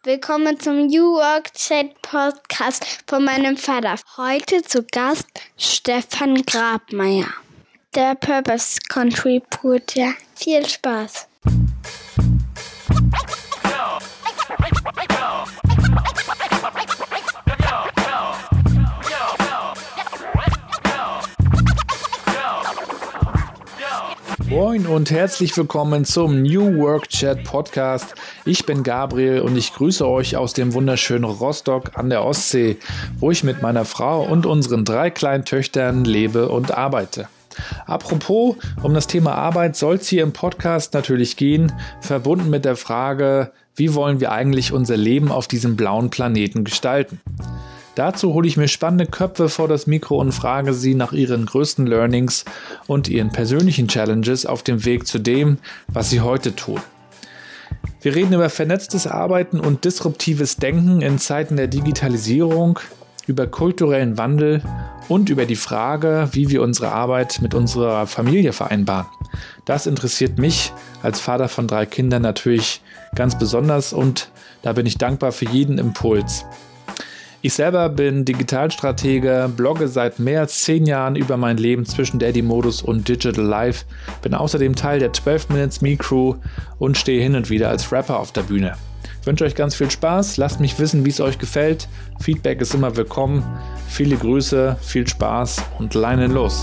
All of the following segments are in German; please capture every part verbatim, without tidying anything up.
Willkommen zum New Work Chat Podcast von meinem Vater. Heute zu Gast Stefan Grabmaier, der Purpose Contributor. Viel Spaß! Moin und herzlich willkommen zum New Work Chat Podcast. Ich bin Gabriel und ich grüße euch aus dem wunderschönen Rostock an der Ostsee, wo ich mit meiner Frau und unseren drei kleinen Töchtern lebe und arbeite. Apropos, um das Thema Arbeit soll es hier im Podcast natürlich gehen, verbunden mit der Frage, wie wollen wir eigentlich unser Leben auf diesem blauen Planeten gestalten? Dazu hole ich mir spannende Köpfe vor das Mikro und frage sie nach ihren größten Learnings und ihren persönlichen Challenges auf dem Weg zu dem, was sie heute tun. Wir reden über vernetztes Arbeiten und disruptives Denken in Zeiten der Digitalisierung, über kulturellen Wandel und über die Frage, wie wir unsere Arbeit mit unserer Familie vereinbaren. Das interessiert mich als Vater von drei Kindern natürlich ganz besonders und da bin ich dankbar für jeden Impuls. Ich selber bin Digitalstratege, blogge seit mehr als zehn Jahren über mein Leben zwischen Daddy-Modus und Digital Life, bin außerdem Teil der zwölf Minutes Me Crew und stehe hin und wieder als Rapper auf der Bühne. Ich wünsche euch ganz viel Spaß, lasst mich wissen, wie es euch gefällt. Feedback ist immer willkommen. Viele Grüße, viel Spaß und Leinen los.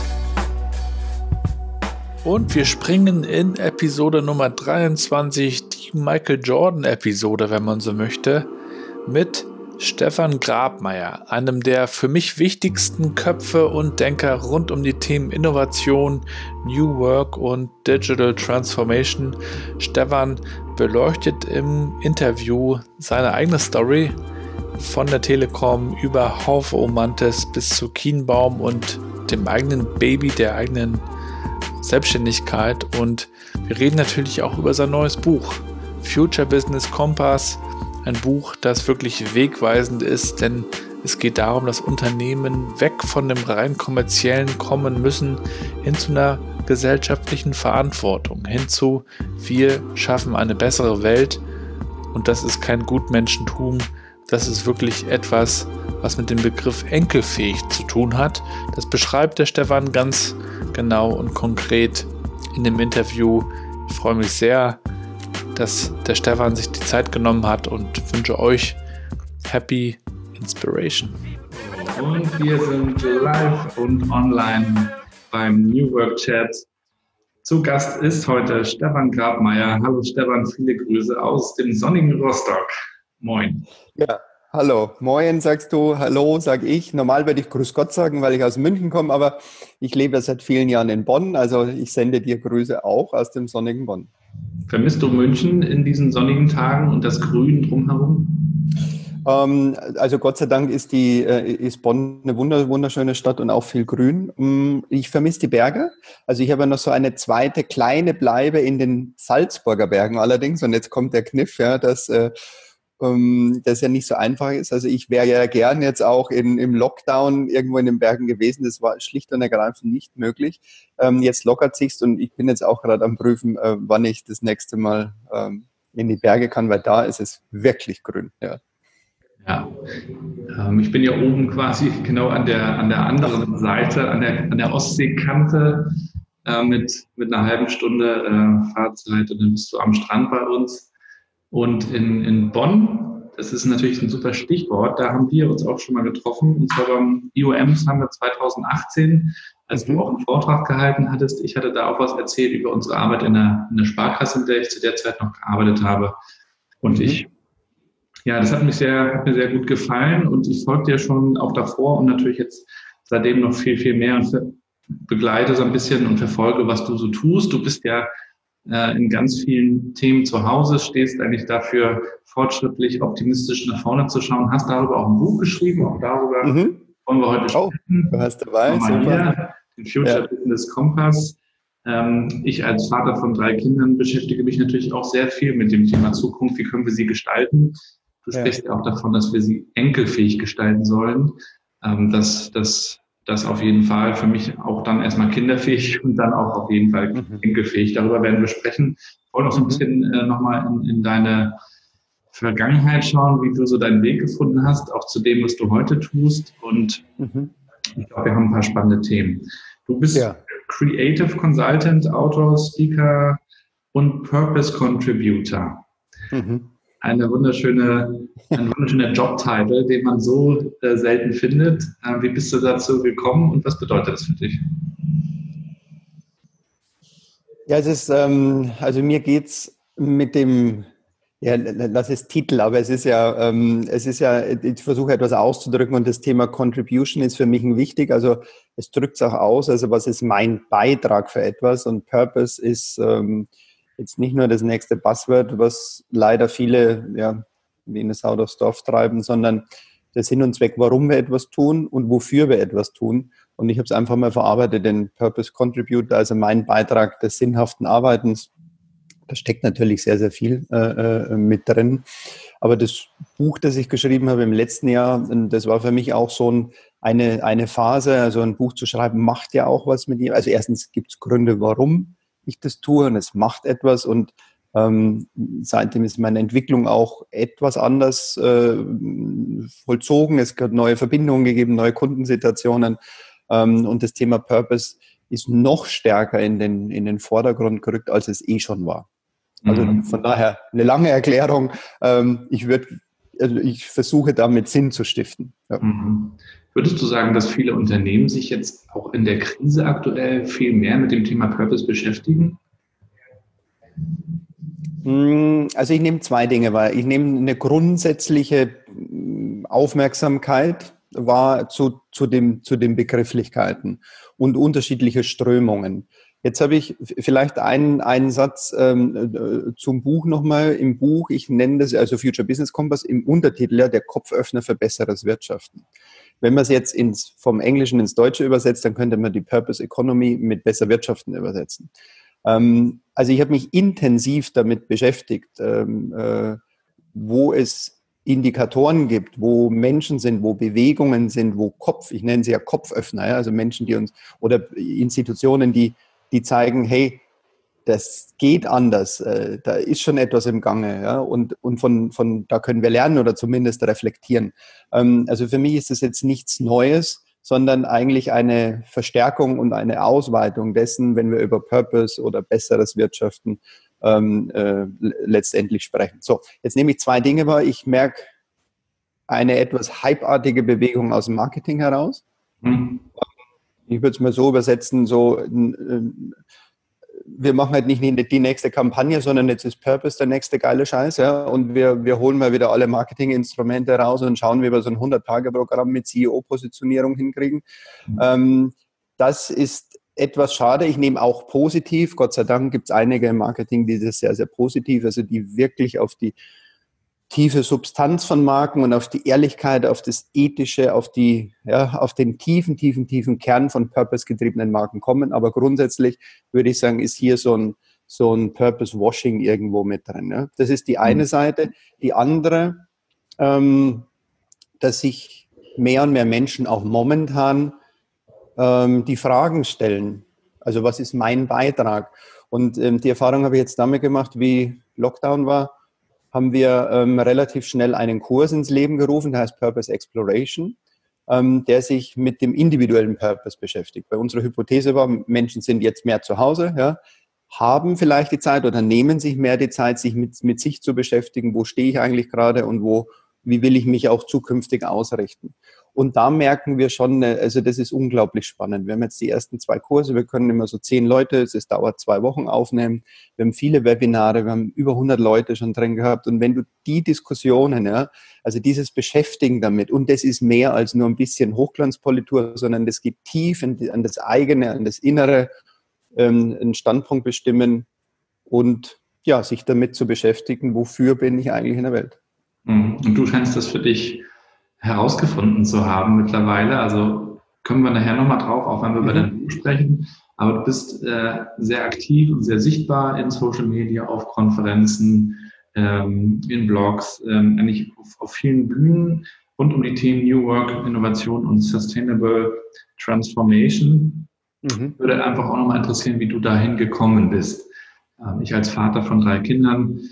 Und wir springen in Episode Nummer dreiundzwanzig, die Michael Jordan-Episode, wenn man so möchte, mit Stefan Grabmaier, einem der für mich wichtigsten Köpfe und Denker rund um die Themen Innovation, New Work und Digital Transformation. Stefan beleuchtet im Interview seine eigene Story von der Telekom über Haufe Omantes bis zu Kienbaum und dem eigenen Baby, der eigenen Selbstständigkeit. Und wir reden natürlich auch über sein neues Buch, Future Business Compass. Ein Buch, das wirklich wegweisend ist, denn es geht darum, dass Unternehmen weg von dem rein kommerziellen kommen müssen, hin zu einer gesellschaftlichen Verantwortung, hin zu wir schaffen eine bessere Welt und das ist kein Gutmenschentum, das ist wirklich etwas, was mit dem Begriff enkelfähig zu tun hat. Das beschreibt der Stefan ganz genau und konkret in dem Interview. Ich freue mich sehr, dass der Stefan sich die Zeit genommen hat und wünsche euch Happy Inspiration. Und wir sind live und online beim New Work Chat. Zu Gast ist heute Stefan Grabmaier. Hallo Stefan, viele Grüße aus dem sonnigen Rostock. Moin. Ja, hallo. Moin sagst du, hallo sag ich. Normal werde ich Grüß Gott sagen, weil ich aus München komme, aber ich lebe seit vielen Jahren in Bonn, also ich sende dir Grüße auch aus dem sonnigen Bonn. Vermisst du München in diesen sonnigen Tagen und das Grün drumherum? Ähm, also Gott sei Dank ist, die, äh, ist Bonn eine wunderschöne Stadt und auch viel Grün. Ich vermisse die Berge. Also ich habe ja noch so eine zweite kleine Bleibe in den Salzburger Bergen allerdings. Und jetzt kommt der Kniff, ja, dass äh, ähm, das ja nicht so einfach ist. Also ich wäre ja gern jetzt auch in, im Lockdown irgendwo in den Bergen gewesen. Das war schlicht und ergreifend nicht möglich. Ähm, jetzt lockert sich's und ich bin jetzt auch gerade am Prüfen, äh, wann ich das nächste Mal ähm, in die Berge kann, weil da ist es wirklich grün. Ja, ja. Ähm, ich bin ja oben quasi genau an der an der anderen Seite, an der an der Ostseekante äh, mit mit einer halben Stunde äh, Fahrzeit und dann bist du am Strand bei uns. Und in, in Bonn, das ist natürlich ein super Stichwort, da haben wir uns auch schon mal getroffen. Und zwar beim I O M Summit zweitausendachtzehn, als mhm. du auch einen Vortrag gehalten hattest. Ich hatte da auch was erzählt über unsere Arbeit in der, in der Sparkasse, in der ich zu der Zeit noch gearbeitet habe. Und mhm. ich, ja, das hat mich sehr, hat mir sehr gut gefallen. Und ich folge dir schon auch davor und natürlich jetzt seitdem noch viel, viel mehr und begleite so ein bisschen und verfolge, was du so tust. Du bist ja in ganz vielen Themen zu Hause, stehst eigentlich dafür, fortschrittlich, optimistisch nach vorne zu schauen, hast darüber auch ein Buch geschrieben, auch darüber mhm. wollen wir heute oh, sprechen. Du hast dabei, super. Den Future ja. Business Compass. Ähm, ich als Vater von drei Kindern beschäftige mich natürlich auch sehr viel mit dem Thema Zukunft, wie können wir sie gestalten. Du ja. sprichst ja auch davon, dass wir sie enkelfähig gestalten sollen. Ähm, dass das Das auf jeden Fall für mich auch dann erstmal kinderfähig und dann auch auf jeden Fall mhm. enkelfähig. Darüber werden wir sprechen. Ich wollte noch so ein bisschen äh, nochmal in, in deine Vergangenheit schauen, wie du so deinen Weg gefunden hast, auch zu dem, was du heute tust. Und mhm. ich glaube, wir haben ein paar spannende Themen. Du bist ja. Creative Consultant, Autor, Speaker und Purpose Contributor. Mhm. Eine wunderschöne, ein wunderschöner Jobtitel, den man so äh, selten findet. Äh, wie bist du dazu gekommen und was bedeutet das für dich? Ja, es ist, ähm, also mir geht's mit dem, ja, lass es Titel, aber es ist ja, ähm, es ist ja, ich versuche etwas auszudrücken und das Thema Contribution ist für mich ein wichtig. Also es drückt es auch aus, also was ist mein Beitrag für etwas, und Purpose ist ähm, jetzt nicht nur das nächste Buzzword, was leider viele, ja, wie eine Sau durchs Dorf treiben, sondern der Sinn und Zweck, warum wir etwas tun und wofür wir etwas tun. Und ich habe es einfach mal verarbeitet, den Purpose Contributor, also mein Beitrag des sinnhaften Arbeitens. Da steckt natürlich sehr, sehr viel äh, mit drin. Aber das Buch, das ich geschrieben habe im letzten Jahr, das war für mich auch so ein, eine, eine Phase. Also ein Buch zu schreiben macht ja auch was mit ihm. Also erstens gibt es Gründe, warum ich das tue, und es macht etwas. Und ähm, seitdem ist meine Entwicklung auch etwas anders äh, vollzogen. Es hat neue Verbindungen gegeben, neue Kundensituationen. Ähm, und das Thema Purpose ist noch stärker in den, in den Vordergrund gerückt, als es eh schon war. Also von daher eine lange Erklärung. Ähm, ich würde, also ich versuche damit Sinn zu stiften. Ja. Mhm. Würdest du sagen, dass viele Unternehmen sich jetzt auch in der Krise aktuell viel mehr mit dem Thema Purpose beschäftigen? Also ich nehme zwei Dinge wahr. Ich nehme eine grundsätzliche Aufmerksamkeit wahr zu, zu, dem, zu den Begrifflichkeiten und unterschiedliche Strömungen. Jetzt habe ich vielleicht einen, einen Satz ähm, zum Buch nochmal. Im Buch, ich nenne das also Future Business Compass, im Untertitel ja der Kopföffner für besseres Wirtschaften. Wenn man es jetzt ins, vom Englischen ins Deutsche übersetzt, dann könnte man die Purpose Economy mit besser Wirtschaften übersetzen. Ähm, also ich habe mich intensiv damit beschäftigt, ähm, äh, wo es Indikatoren gibt, wo Menschen sind, wo Bewegungen sind, wo Kopf, ich nenne sie ja Kopföffner, ja, also Menschen, die uns, oder Institutionen, die die zeigen, hey, das geht anders, äh, da ist schon etwas im Gange, ja, und, und von, von da können wir lernen oder zumindest reflektieren. Ähm, also für mich ist das jetzt nichts Neues, sondern eigentlich eine Verstärkung und eine Ausweitung dessen, wenn wir über Purpose oder besseres Wirtschaften ähm, äh, letztendlich sprechen. So, jetzt nehme ich zwei Dinge wahr. Ich merke eine etwas hypeartige Bewegung aus dem Marketing heraus. Mhm. Ich würde es mal so übersetzen, so, wir machen halt nicht die nächste Kampagne, sondern jetzt ist Purpose der nächste geile Scheiß, ja, und wir, wir holen mal wieder alle Marketinginstrumente raus und schauen, wie wir so ein hundert-Tage-Programm mit C E O-Positionierung hinkriegen. Mhm. Ähm, das ist etwas schade. Ich nehme auch positiv, Gott sei Dank gibt es einige im Marketing, die das sehr, sehr positiv, also die wirklich auf die tiefe Substanz von Marken und auf die Ehrlichkeit, auf das Ethische, auf die, ja, auf den tiefen, tiefen, tiefen Kern von Purpose-getriebenen Marken kommen. Aber grundsätzlich würde ich sagen, ist hier so ein, so ein Purpose-Washing irgendwo mit drin. Ja. Das ist die eine Seite. Die andere, ähm, dass sich mehr und mehr Menschen auch momentan ähm, die Fragen stellen. Also was ist mein Beitrag? Und ähm, die Erfahrung habe ich jetzt damit gemacht, wie Lockdown war, haben wir ähm, relativ schnell einen Kurs ins Leben gerufen, der heißt Purpose Exploration, ähm, der sich mit dem individuellen Purpose beschäftigt. Bei unserer Hypothese war, Menschen sind jetzt mehr zu Hause, ja, haben vielleicht die Zeit oder nehmen sich mehr die Zeit, sich mit, mit sich zu beschäftigen, wo stehe ich eigentlich gerade und wo, wie will ich mich auch zukünftig ausrichten. Und da merken wir schon, also das ist unglaublich spannend. Wir haben jetzt die ersten zwei Kurse, wir können immer so zehn Leute, es dauert zwei Wochen aufnehmen. Wir haben viele Webinare, wir haben über hundert Leute schon drin gehabt. Und wenn du die Diskussionen, ja, also dieses Beschäftigen damit, und das ist mehr als nur ein bisschen Hochglanzpolitur, sondern das geht tief in die, an das eigene, an das Innere, ähm, einen Standpunkt bestimmen und ja, sich damit zu beschäftigen, wofür bin ich eigentlich in der Welt. Und du scheinst das für dich herausgefunden zu haben mittlerweile. Also können wir nachher nochmal drauf, auch wenn wir mhm. über dein Buch sprechen. Aber du bist äh, sehr aktiv und sehr sichtbar in Social Media, auf Konferenzen, ähm, in Blogs, ähm, eigentlich auf, auf vielen Bühnen rund um die Themen New Work, Innovation und Sustainable Transformation. Mhm. Würde einfach auch nochmal interessieren, wie du dahin gekommen bist. Ähm, ich als Vater von drei Kindern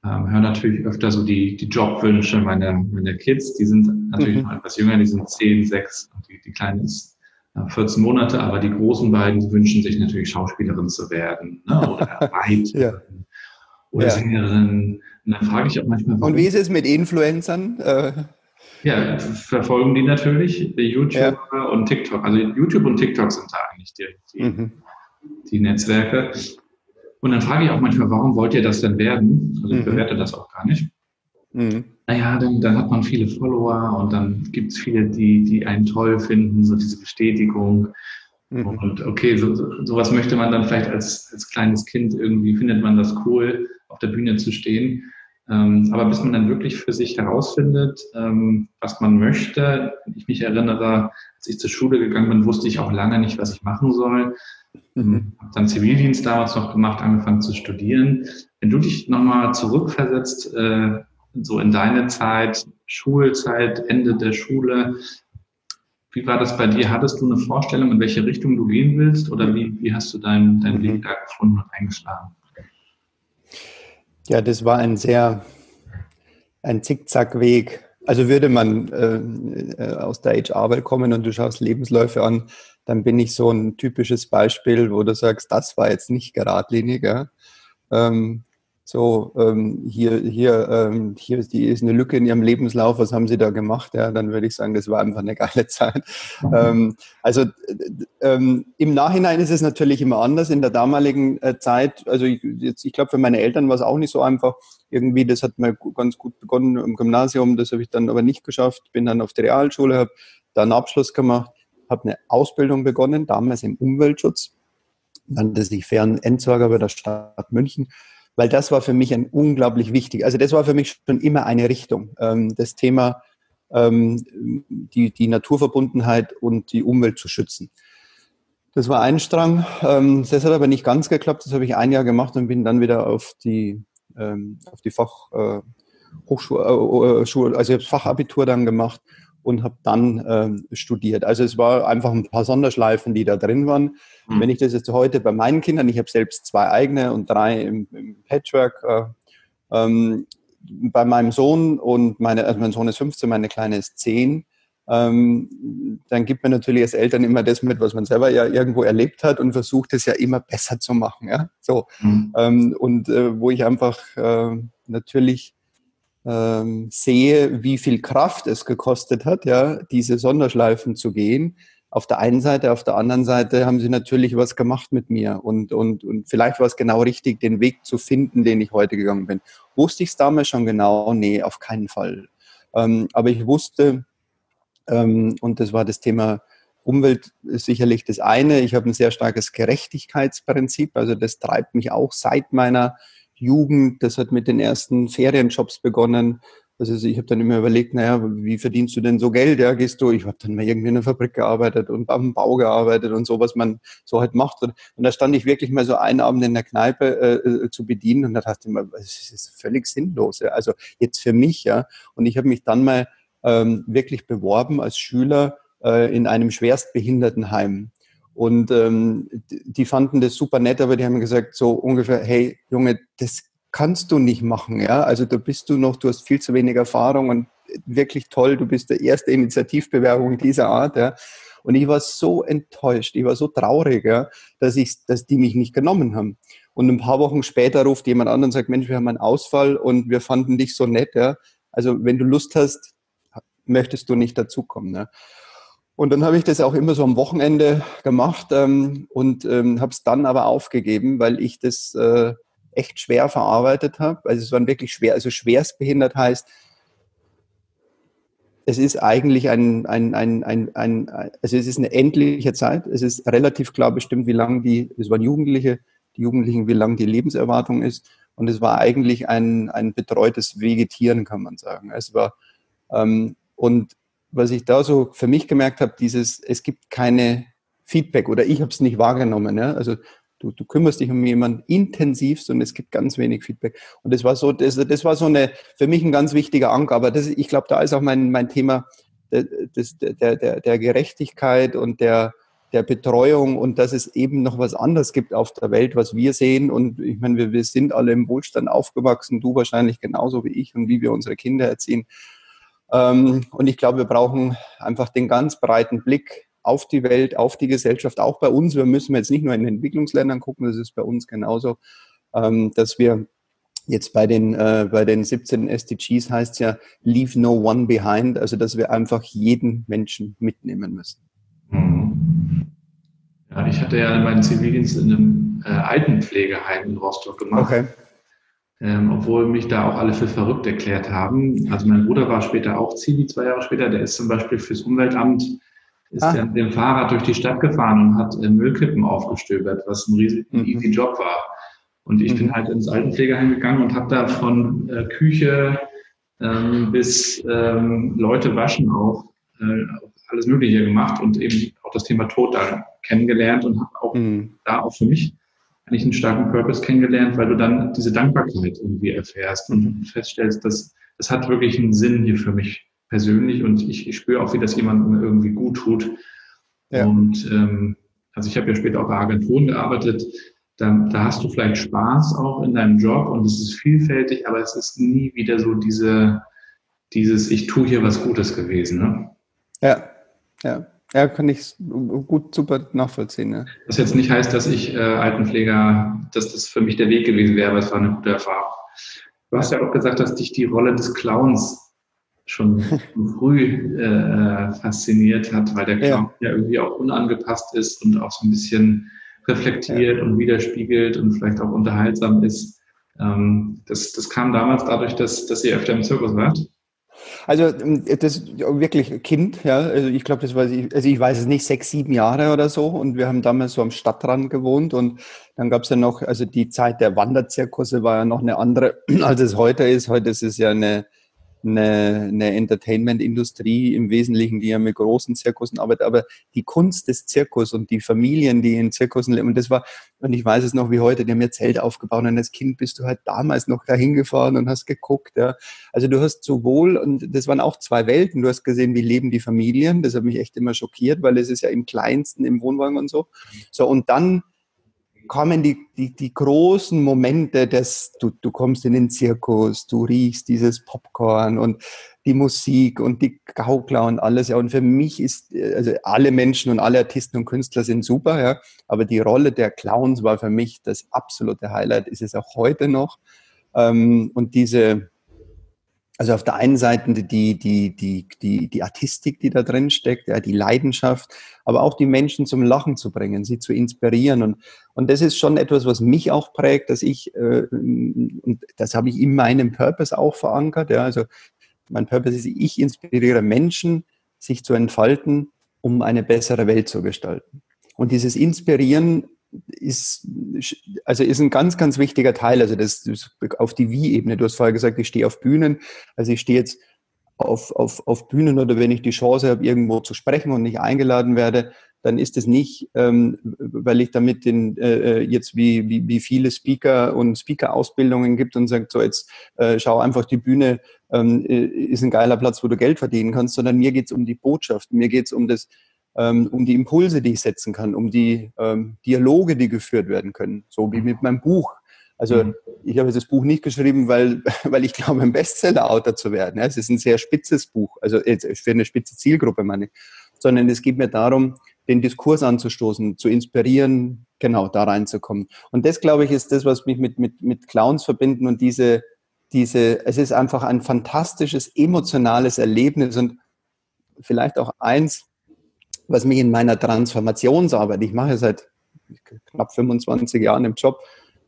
ähm, höre natürlich öfter so die, die Jobwünsche meiner, meiner Kids. Die sind natürlich Mhm. noch etwas jünger, die sind zehn, sechs und die, die Kleine ist äh, vierzehn Monate, aber die großen beiden die wünschen sich natürlich Schauspielerin zu werden, ne? Oder Reiterin Ja. oder Ja. Sängerin. Und dann frage ich auch manchmal, warum. Und wie ist es mit Influencern? Äh, Ja, verfolgen die natürlich, die YouTuber Ja. und TikTok. Also YouTube und TikTok sind da eigentlich die, die, Mhm. die Netzwerke. Und dann frage ich auch manchmal, warum wollt ihr das denn werden? Also ich Mhm. bewerte das auch gar nicht. Mhm. Naja, dann, dann hat man viele Follower und dann gibt es viele, die, die einen toll finden, so diese Bestätigung. Mhm. Und okay, so, so, sowas möchte man dann vielleicht als, als kleines Kind irgendwie, findet man das cool, auf der Bühne zu stehen. Ähm, aber bis man dann wirklich für sich herausfindet, ähm, was man möchte. Ich mich erinnere, als ich zur Schule gegangen bin, wusste ich auch lange nicht, was ich machen soll. Mhm. Habe dann Zivildienst damals noch gemacht, angefangen zu studieren. Wenn du dich nochmal zurückversetzt, äh, so in deine Zeit, Schulzeit, Ende der Schule, wie war das bei dir? Hattest du eine Vorstellung, in welche Richtung du gehen willst oder wie, wie hast du deinen dein Mhm. Weg da gefunden und eingeschlagen? Ja, das war ein sehr, ein Zickzackweg. Also würde man äh, aus der H R-Welt kommen und du schaust Lebensläufe an, dann bin ich so ein typisches Beispiel, wo du sagst, das war jetzt nicht geradlinig. Ja? Ähm, so, ähm, hier, hier, ähm, hier ist, die, ist eine Lücke in ihrem Lebenslauf, was haben sie da gemacht? Ja, dann würde ich sagen, das war einfach eine geile Zeit. Ähm, also ähm, im Nachhinein ist es natürlich immer anders. In der damaligen äh, Zeit, also ich, jetzt, ich glaube, für meine Eltern war es auch nicht so einfach. Irgendwie, das hat mir ganz gut begonnen im Gymnasium, das habe ich dann aber nicht geschafft. Bin dann auf die Realschule, habe da einen Abschluss gemacht, habe eine Ausbildung begonnen, damals im Umweltschutz. Nannte sich Fernentsorger bei der Stadt München, weil das war für mich ein unglaublich wichtig. Also das war für mich schon immer eine Richtung. Ähm, das Thema, ähm, die, die Naturverbundenheit und die Umwelt zu schützen. Das war ein Strang. Ähm, das hat aber nicht ganz geklappt. Das habe ich ein Jahr gemacht und bin dann wieder auf die, ähm, auf die Fach, äh, Hochschule, äh, Schule, also ich habe das Fachabitur dann gemacht und habe dann ähm, studiert. Also es war einfach ein paar Sonderschleifen, die da drin waren. Hm. Wenn ich das jetzt heute bei meinen Kindern, ich habe selbst zwei eigene und drei im, im Patchwork, äh, ähm, bei meinem Sohn und meine, also mein Sohn ist fünfzehn, meine Kleine ist zehn, ähm, dann gibt man natürlich als Eltern immer das mit, was man selber ja irgendwo erlebt hat und versucht es ja immer besser zu machen. Ja? So, Hm. ähm, und äh, wo ich einfach äh, natürlich ähm, sehe, wie viel Kraft es gekostet hat, ja, diese Sonderschleifen zu gehen. Auf der einen Seite, auf der anderen Seite haben sie natürlich was gemacht mit mir und, und, und vielleicht war es genau richtig, den Weg zu finden, den ich heute gegangen bin. Wusste ich es damals schon genau? Nee, auf keinen Fall. Ähm, aber ich wusste, ähm, und das war das Thema Umwelt ist sicherlich das eine. Ich habe ein sehr starkes Gerechtigkeitsprinzip, also das treibt mich auch seit meiner Jugend. Das hat mit den ersten Ferienjobs begonnen. Also ich habe dann immer überlegt, naja, wie verdienst du denn so Geld? Ja, gehst du, ich habe dann mal irgendwie in einer Fabrik gearbeitet und am Bau gearbeitet und so, was man so halt macht. Und, und da stand ich wirklich mal so einen Abend in der Kneipe äh, zu bedienen und da dachte ich mir, das ist völlig sinnlos. Ja. Also jetzt für mich, ja. Und ich habe mich dann mal ähm, wirklich beworben als Schüler äh, in einem Schwerstbehindertenheim. Und ähm, die fanden das super nett, aber die haben gesagt so ungefähr, hey Junge, das kannst du nicht machen, ja. Also da bist du noch, du hast viel zu wenig Erfahrung und wirklich toll, du bist der erste Initiativbewerbung dieser Art, ja. Und ich war so enttäuscht, ich war so traurig, ja, dass ich, dass die mich nicht genommen haben. Und ein paar Wochen später ruft jemand an und sagt, Mensch, wir haben einen Ausfall und wir fanden dich so nett, ja. Also wenn du Lust hast, möchtest du nicht dazukommen, ja. Und dann habe ich das auch immer so am Wochenende gemacht ähm, und ähm, habe es dann aber aufgegeben, weil ich das äh, echt schwer verarbeitet habe. Also es war wirklich schwer, also schwerstbehindert heißt, es ist eigentlich ein, ein, ein, ein, ein, also es ist eine endliche Zeit. Es ist relativ klar bestimmt, wie lang die, es waren Jugendliche, die Jugendlichen, wie lang die Lebenserwartung ist. Und es war eigentlich ein, ein betreutes Vegetieren, kann man sagen. Es war, ähm, und was ich da so für mich gemerkt habe, dieses, es gibt keine Feedback oder ich habe es nicht wahrgenommen. Ja? Also du, du kümmerst dich um jemanden intensivst und es gibt ganz wenig Feedback. Und das war so, das, das war so eine, für mich ein ganz wichtiger Anker. Aber das, ich glaube, da ist auch mein, mein Thema des, der, der, der Gerechtigkeit und der, der Betreuung und dass es eben noch was anderes gibt auf der Welt, was wir sehen. Und ich meine, wir, wir sind alle im Wohlstand aufgewachsen, du wahrscheinlich genauso wie ich und wie wir unsere Kinder erziehen. Ähm, und ich glaube, wir brauchen einfach den ganz breiten Blick auf die Welt, auf die Gesellschaft, auch bei uns. Wir müssen jetzt nicht nur in den Entwicklungsländern gucken, das ist bei uns genauso, ähm, dass wir jetzt bei den, äh, bei den siebzehn S D Gs heißt es ja, leave no one behind, also dass wir einfach jeden Menschen mitnehmen müssen. Mhm. Ja, ich hatte ja meinen Zivildienst in einem äh, Altenpflegeheim in Rostock gemacht. Okay. Ähm, obwohl mich da auch alle für verrückt erklärt haben. Also mein Bruder war später auch Zivi, zwei Jahre später, der ist zum Beispiel fürs Umweltamt, ist ah. der mit dem Fahrrad durch die Stadt gefahren und hat äh, Müllkippen aufgestöbert, was ein riesiger mhm. easy Job war. Und ich mhm. bin halt ins Altenpflegeheim gegangen und habe da von äh, Küche ähm, bis ähm, Leute waschen auch äh, alles Mögliche gemacht und eben auch das Thema Tod da kennengelernt und habe auch mhm. da auch für mich eigentlich einen starken Purpose kennengelernt, weil du dann diese Dankbarkeit irgendwie erfährst und feststellst, dass das hat wirklich einen Sinn hier für mich persönlich und ich, ich spüre auch, wie das jemandem irgendwie gut tut. Ja. Und ähm, also ich habe ja später auch bei Agenturen gearbeitet, da, da hast du vielleicht Spaß auch in deinem Job und es ist vielfältig, aber es ist nie wieder so diese, dieses ich tue hier was Gutes gewesen. Ne? Ja, ja. Ja, kann ich gut, super nachvollziehen. Ja. Was jetzt nicht heißt, dass ich äh, Altenpfleger, dass das für mich der Weg gewesen wäre, aber es war eine gute Erfahrung. Du hast ja auch gesagt, dass dich die Rolle des Clowns schon früh äh, fasziniert hat, weil der Clown ja. ja irgendwie auch unangepasst ist und auch so ein bisschen reflektiert ja. und widerspiegelt und vielleicht auch unterhaltsam ist. Ähm, das, das kam damals dadurch, dass, dass ihr öfter im Zirkus wart? Also das ist wirklich Kind, ja. Also ich glaube, das weiß ich, also ich weiß es nicht, sechs, sieben Jahre oder so. Und wir haben damals so am Stadtrand gewohnt und dann gab es ja noch, also die Zeit der Wanderzirkusse war ja noch eine andere, als es heute ist. Heute ist es ja eine, eine, eine Entertainment-Industrie im Wesentlichen, die ja mit großen Zirkussen arbeitet, aber die Kunst des Zirkus und die Familien, die in Zirkussen leben, und das war, und ich weiß es noch wie heute, die haben ja Zelt aufgebaut und als Kind bist du halt damals noch dahin gefahren und hast geguckt, ja. Also du hast sowohl, und das waren auch zwei Welten, du hast gesehen, wie leben die Familien, das hat mich echt immer schockiert, weil es ist ja im Kleinsten, im Wohnwagen und so. So, und dann kommen die, die, die großen Momente, dass du, du kommst in den Zirkus, du riechst dieses Popcorn und die Musik und die Gaukler und alles. Ja, und für mich ist, also alle Menschen und alle Artisten und Künstler sind super, ja, aber die Rolle der Clowns war für mich das absolute Highlight, ist es auch heute noch. Ähm, und diese, also auf der einen Seite die, die, die, die, die Artistik, die da drin steckt, ja, die Leidenschaft, aber auch die Menschen zum Lachen zu bringen, sie zu inspirieren. Und, und das ist schon etwas, was mich auch prägt, dass ich, äh, und das habe ich in meinem Purpose auch verankert. Ja, also mein Purpose ist, ich inspiriere Menschen, sich zu entfalten, um eine bessere Welt zu gestalten. Und dieses Inspirieren ist, also ist ein ganz, ganz wichtiger Teil. Also das, das auf die Wie-Ebene. Du hast vorher gesagt, ich stehe auf Bühnen. Also ich stehe jetzt auf, auf, auf Bühnen oder wenn ich die Chance habe, irgendwo zu sprechen und nicht eingeladen werde, dann ist es nicht, ähm, weil ich damit den, äh, jetzt wie, wie, wie viele Speaker und Speaker-Ausbildungen gibt und sagt, so jetzt äh, schau einfach, die Bühne ähm, ist ein geiler Platz, wo du Geld verdienen kannst, sondern mir geht es um die Botschaft, mir geht es um das, ähm, um die Impulse, die ich setzen kann, um die ähm, Dialoge, die geführt werden können, so wie mit meinem Buch. Also mhm. ich habe das Buch nicht geschrieben, weil, weil ich glaube, ein Bestseller-Autor zu werden. Ja, es ist ein sehr spitzes Buch, also jetzt für eine spitze Zielgruppe meine ich, sondern es geht mir darum, den Diskurs anzustoßen, zu inspirieren, genau, da reinzukommen. Und das, glaube ich, ist das, was mich mit, mit, mit Clowns verbinden und diese, diese, es ist einfach ein fantastisches, emotionales Erlebnis und vielleicht auch eins, was mich in meiner Transformationsarbeit, ich mache seit knapp fünfundzwanzig Jahren im Job,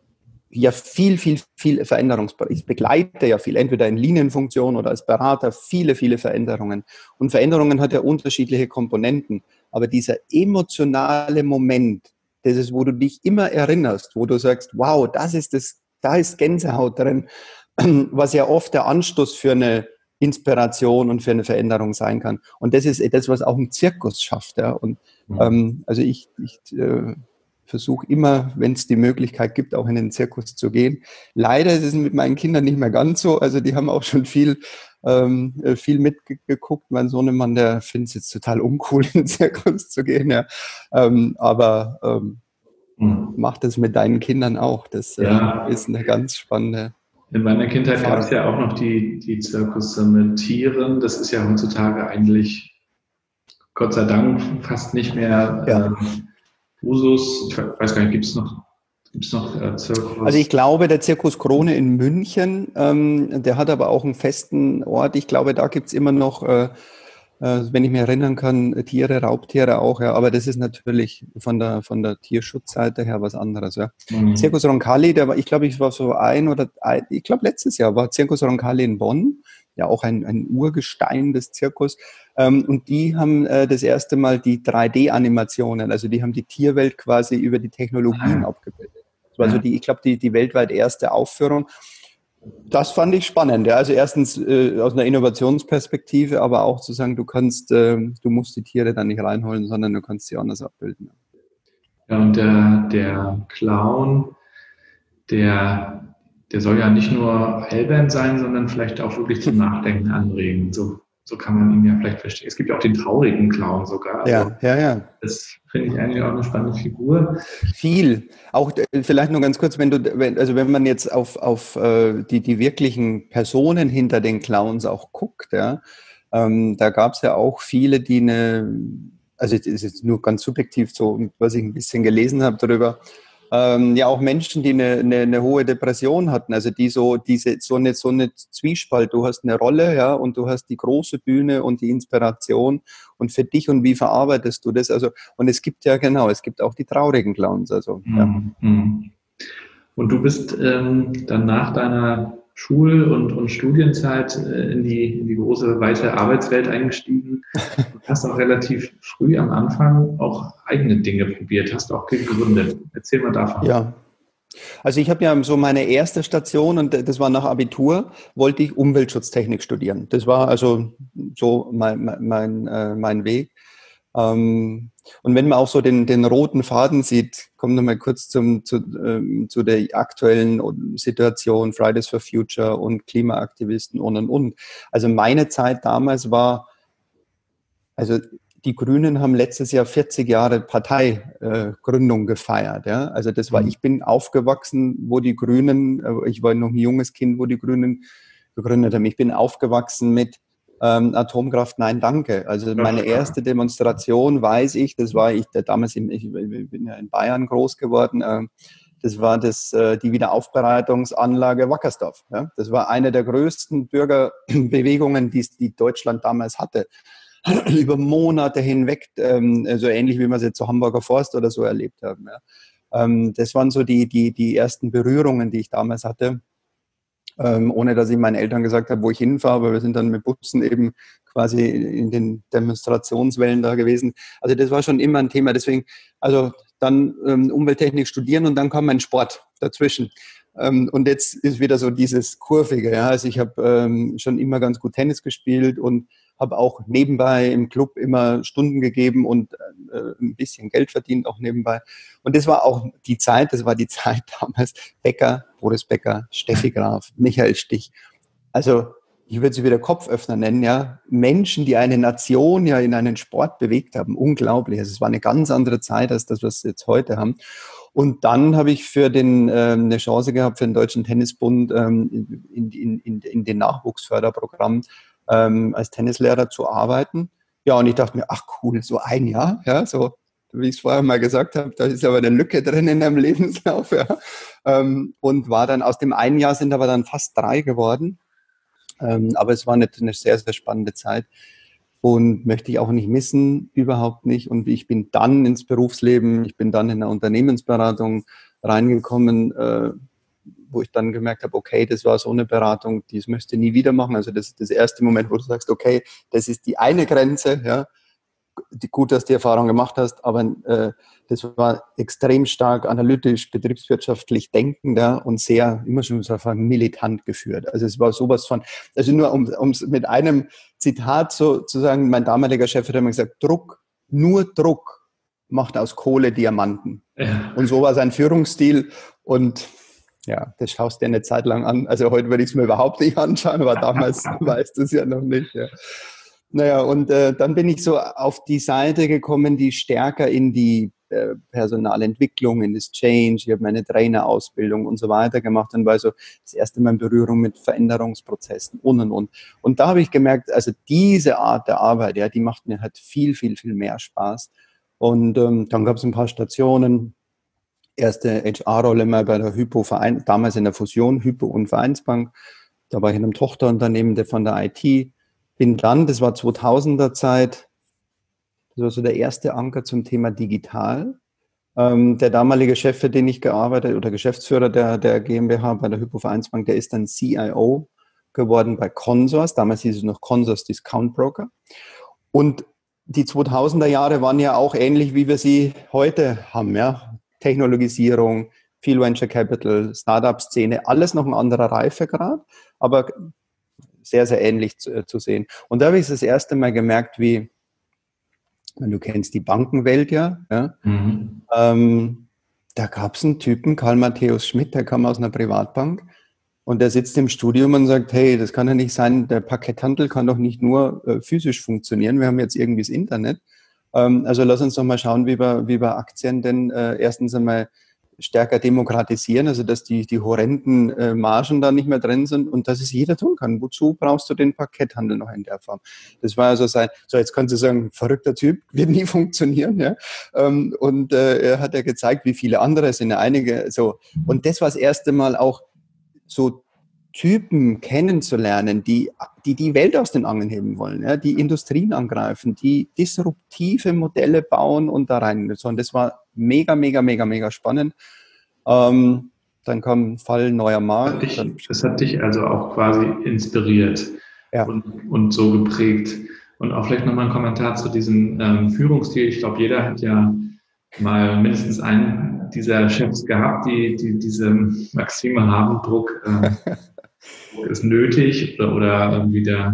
ja viel, viel, viel Veränderungsprozess. Ich begleite ja viel, entweder in Linienfunktion oder als Berater, viele, viele Veränderungen. Und Veränderungen hat ja unterschiedliche Komponenten. Aber dieser emotionale Moment, das ist, wo du dich immer erinnerst, wo du sagst, wow, das ist das, da ist Gänsehaut drin, was ja oft der Anstoß für eine Inspiration und für eine Veränderung sein kann. Und das ist das, was auch ein Zirkus schafft. Ja. Und ähm, also ich, ich äh, versuche immer, wenn es die Möglichkeit gibt, auch in den Zirkus zu gehen. Leider ist es mit meinen Kindern nicht mehr ganz so. Also die haben auch schon viel ähm, viel mitgeguckt. Mein Sohnemann, der findet es jetzt total uncool, in den Zirkus zu gehen. Ja. Ähm, aber ähm, hm. mach das mit deinen Kindern auch. Das ja. äh, ist eine ganz spannende In meiner Kindheit gab es ja auch noch die, die Zirkusse mit Tieren. Das ist ja heutzutage eigentlich, Gott sei Dank, fast nicht mehr ja. äh, Usus. Ich weiß gar nicht, gibt es noch, gibt's noch äh, Zirkus? Also ich glaube, der Zirkus Krone in München, ähm, der hat aber auch einen festen Ort. Ich glaube, da gibt es immer noch, äh, äh, wenn ich mich erinnern kann, Tiere, Raubtiere auch. Ja. Aber das ist natürlich von der, von der Tierschutzseite her was anderes. Ja. Mhm. Zirkus Roncalli, der war, ich glaube, ich war so ein oder ein, ich glaube letztes Jahr war Zirkus Roncalli in Bonn. Ja, auch ein, ein Urgestein des Zirkus. Ähm, und die haben äh, das erste Mal die drei D-Animationen, also die haben die Tierwelt quasi über die Technologien ah. abgebildet. Das war ja. so die, ich glaube, die, die weltweit erste Aufführung. Das fand ich spannend. Ja. Also erstens äh, aus einer Innovationsperspektive, aber auch zu sagen, du kannst, äh, du musst die Tiere dann nicht reinholen, sondern du kannst sie anders abbilden. Ja, und der, der Clown, der Der soll ja nicht nur albern sein, sondern vielleicht auch wirklich zum Nachdenken anregen. So, so kann man ihn ja vielleicht verstehen. Es gibt ja auch den traurigen Clown sogar. Also ja, ja, ja. Das finde ich eigentlich auch eine spannende Figur. Viel. Auch vielleicht nur ganz kurz, wenn du, wenn, also wenn man jetzt auf, auf äh, die, die wirklichen Personen hinter den Clowns auch guckt, ja, ähm, da gab es ja auch viele, die eine, also das ist jetzt nur ganz subjektiv so, was ich ein bisschen gelesen habe darüber, Ähm, ja, auch Menschen, die eine, eine, eine hohe Depression hatten, also die so diese so eine so eine Zwiespalt. Du hast eine Rolle, ja, und du hast die große Bühne und die Inspiration und für dich und wie verarbeitest du das? Also und es gibt ja genau, es gibt auch die traurigen Clowns. Also ja. Mhm. Und du bist ähm, dann nach deiner Schul- und, und Studienzeit äh, in die in die große weite Arbeitswelt eingestiegen. Du hast auch relativ früh am Anfang auch eigene Dinge probiert, hast auch gegründet. Erzähl mal davon. Ja, also ich habe ja so meine erste Station und das war nach Abitur, wollte ich Umweltschutztechnik studieren. Das war also so mein, mein, äh, mein Weg. Ähm, und wenn man auch so den, den roten Faden sieht, kommen wir mal kurz zum, zu, ähm, zu der aktuellen Situation, Fridays for Future und Klimaaktivisten und und und. Also meine Zeit damals war, also die Grünen haben letztes Jahr vierzig Jahre Parteigründung äh, gefeiert. Ja? Also das war, ich bin aufgewachsen, wo die Grünen, äh, ich war noch ein junges Kind, wo die Grünen gegründet haben. Ich bin aufgewachsen mit ähm, Atomkraft, nein, danke. Also meine erste Demonstration, weiß ich, das war ich, der, damals, im, ich, ich bin ja in Bayern groß geworden, äh, das war das, äh, die Wiederaufbereitungsanlage Wackersdorf. Ja? Das war eine der größten Bürgerbewegungen, die, die Deutschland damals hatte. Über Monate hinweg, ähm, so ähnlich wie wir es jetzt zu Hamburger Forst oder so erlebt haben. Ja. Ähm, das waren so die, die, die ersten Berührungen, die ich damals hatte, ähm, ohne dass ich meinen Eltern gesagt habe, wo ich hinfahre, aber wir sind dann mit Bussen eben quasi in den Demonstrationswellen da gewesen. Also das war schon immer ein Thema. Deswegen, also dann ähm, Umwelttechnik studieren und dann kam mein Sport dazwischen. Ähm, und jetzt ist wieder so dieses Kurvige. Ja. Also ich habe ähm, schon immer ganz gut Tennis gespielt und habe auch nebenbei im Club immer Stunden gegeben und äh, ein bisschen Geld verdient auch nebenbei. Und das war auch die Zeit, das war die Zeit damals, Becker, Boris Becker, Steffi Graf, Michael Stich. Also ich würde sie wieder Kopföffner nennen, ja. Menschen, die eine Nation ja in einen Sport bewegt haben, unglaublich. Also es war eine ganz andere Zeit als das, was wir jetzt heute haben. Und dann habe ich für den ähm, eine Chance gehabt, für den Deutschen Tennisbund ähm, in, in, in, in den Nachwuchsförderprogramm ähm, als Tennislehrer zu arbeiten. Ja, und ich dachte mir, ach cool, so ein Jahr, ja, so wie ich es vorher mal gesagt habe, da ist aber eine Lücke drin in deinem Lebenslauf, ja. Ähm, und war dann, aus dem einen Jahr sind aber dann fast drei geworden. Ähm, aber es war eine, eine sehr, sehr spannende Zeit. Und möchte ich auch nicht missen, überhaupt nicht. Und ich bin dann ins Berufsleben, ich bin dann in eine Unternehmensberatung reingekommen, äh, wo ich dann gemerkt habe, okay, das war so eine Beratung, die es möchte nie wieder machen. Also das ist das erste Moment, wo du sagst, okay, das ist die eine Grenze, ja, die, gut, dass du die Erfahrung gemacht hast, aber äh, das war extrem stark analytisch, betriebswirtschaftlich denkend, ja, und sehr, immer schon so militant geführt. Also es war sowas von, also nur um es mit einem Zitat so zu sagen, mein damaliger Chef hat immer gesagt, Druck, nur Druck macht aus Kohle Diamanten. Ja. Und so war sein Führungsstil und Ja, das schaust du dir eine Zeit lang an. Also heute würde ich es mir überhaupt nicht anschauen, aber damals weißt du es ja noch nicht. Ja. Naja, und äh, dann bin ich so auf die Seite gekommen, die stärker in die äh, Personalentwicklung, in das Change, ich habe meine Trainerausbildung und so weiter gemacht und war so das erste Mal in Berührung mit Veränderungsprozessen und und und. Und da habe ich gemerkt, also diese Art der Arbeit, ja, die macht mir halt viel, viel, viel mehr Spaß. Und ähm, dann gab es ein paar Stationen. Erste H R-Rolle mal bei der Hypo, Verein, damals in der Fusion Hypo und Vereinsbank. Da war ich in einem Tochterunternehmen von der I T. Bin dann, das war zweitausender Zeit, das war so der erste Anker zum Thema digital. Ähm, der damalige Chef, für den ich gearbeitet, oder Geschäftsführer der, der GmbH bei der Hypo Vereinsbank, der ist dann C I O geworden bei Consors. Damals hieß es noch Consors Discount Broker. Und die zweitausender Jahre waren ja auch ähnlich, wie wir sie heute haben, ja. Technologisierung, viel Venture Capital, Startup-Szene, alles noch ein anderer Reifegrad, aber sehr, sehr ähnlich zu, zu sehen. Und da habe ich das erste Mal gemerkt, wie, du kennst die Bankenwelt ja, ja? Mhm. Ähm, da gab es einen Typen, Karl Matthäus Schmidt, der kam aus einer Privatbank und der sitzt im Studium und sagt, hey, das kann ja nicht sein, der Parketthandel kann doch nicht nur äh, physisch funktionieren, wir haben jetzt irgendwie das Internet. Also lass uns doch mal schauen, wie wir, wie wir Aktien denn äh, erstens einmal stärker demokratisieren, also dass die, die horrenden äh, Margen da nicht mehr drin sind und dass es jeder tun kann. Wozu brauchst du den Parketthandel noch in der Form? Das war also sein, so jetzt kannst du sagen, verrückter Typ, wird nie funktionieren. Ja? Ähm, und äh, er hat ja gezeigt, wie viele andere sind ja einige so. Und das war das erste Mal auch so Typen kennenzulernen, die, die die Welt aus den Angeln heben wollen, ja, die Industrien angreifen, die disruptive Modelle bauen und da rein. So, und das war mega, mega, mega, mega spannend. Ähm, dann kam Fall neuer Markt. Das hat dich, das hat dich also auch quasi inspiriert ja. und, und so geprägt. Und auch vielleicht nochmal ein Kommentar zu diesem ähm, Führungsstil. Ich glaube, jeder hat ja mal mindestens einen dieser Chefs gehabt, die, die diese Maxime haben, Druck äh, ist nötig oder, oder irgendwie der,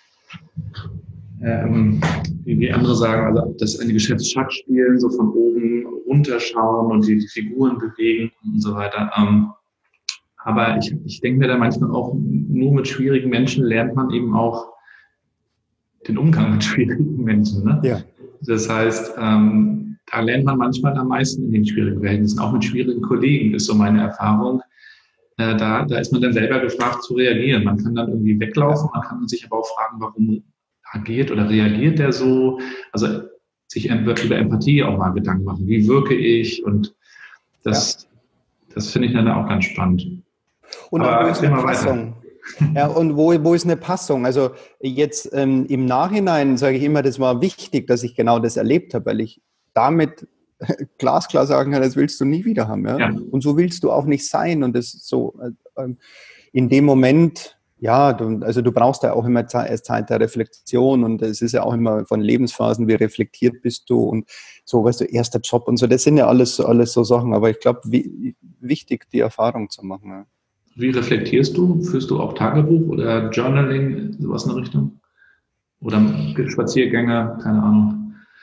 ähm, wie, wie andere sagen, also das eine Geschäftsschach spielen, so von oben runterschauen und die, die Figuren bewegen und so weiter. Ähm, aber ich, ich denke mir da manchmal auch, nur mit schwierigen Menschen lernt man eben auch den Umgang mit schwierigen Menschen. Ne? Ja. Das heißt, ähm, da lernt man manchmal am meisten in den schwierigen Verhältnissen, auch mit schwierigen Kollegen, ist so meine Erfahrung. Äh, da, da ist man dann selber gefragt zu reagieren. Man kann dann irgendwie weglaufen, man kann sich aber auch fragen, warum agiert oder reagiert der so? Also sich über Empathie auch mal Gedanken machen. Wie wirke ich? Und das, ja. das finde ich dann auch ganz spannend. Und aber wo ist eine Passung? Ja, und wo, wo ist eine Passung? Also jetzt ähm, im Nachhinein sage ich immer, das war wichtig, dass ich genau das erlebt habe, weil ich damit glasklar sagen kann, das willst du nie wieder haben. Ja? Ja. Und so willst du auch nicht sein. Und das so äh, in dem Moment, ja, du, also du brauchst ja auch immer Zeit, Zeit der Reflexion und es ist ja auch immer von Lebensphasen, wie reflektiert bist du und so, weißt du, erster Job und so, das sind ja alles, alles so Sachen, aber ich glaube, wichtig, die Erfahrung zu machen. Ja. Wie reflektierst du? Führst du auch Tagebuch oder Journaling, sowas in der Richtung? Oder Spaziergänge, keine Ahnung.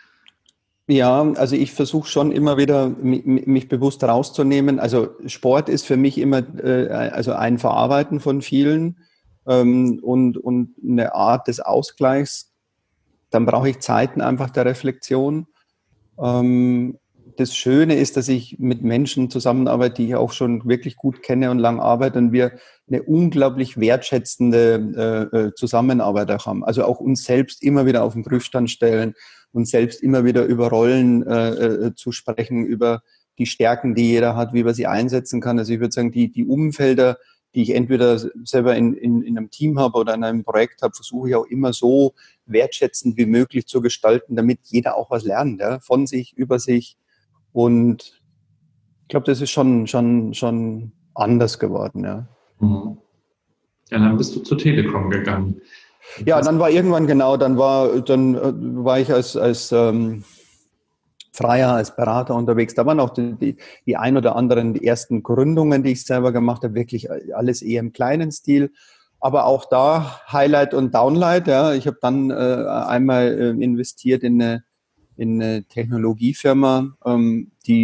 Ja, also ich versuche schon immer wieder, mich bewusst rauszunehmen. Also Sport ist für mich immer äh, also ein Verarbeiten von vielen ähm, und, und eine Art des Ausgleichs. Dann brauche ich Zeiten einfach der Reflexion. Ähm, das Schöne ist, dass ich mit Menschen zusammenarbeite, die ich auch schon wirklich gut kenne und lang arbeite und wir eine unglaublich wertschätzende äh, Zusammenarbeit auch haben. Also auch uns selbst immer wieder auf den Prüfstand stellen, uns selbst immer wieder über Rollen äh, zu sprechen, über die Stärken, die jeder hat, wie man sie einsetzen kann. Also ich würde sagen, die, die Umfelder, die ich entweder selber in, in, in einem Team habe oder in einem Projekt habe, versuche ich auch immer so wertschätzend wie möglich zu gestalten, damit jeder auch was lernt, ja, von sich, über sich. Und ich glaube, das ist schon, schon, schon anders geworden. Ja. Mhm. Ja, dann bist du zur Telekom gegangen. Ja, dann war irgendwann genau, dann war, dann war ich als, als ähm, Freier, als Berater unterwegs. Da waren auch die, die, die ein oder anderen, die ersten Gründungen, die ich selber gemacht habe, wirklich alles eher im kleinen Stil. Aber auch da Highlight und Downlight. Ja. Ich habe dann äh, einmal äh, investiert in eine, in eine Technologiefirma, ähm, die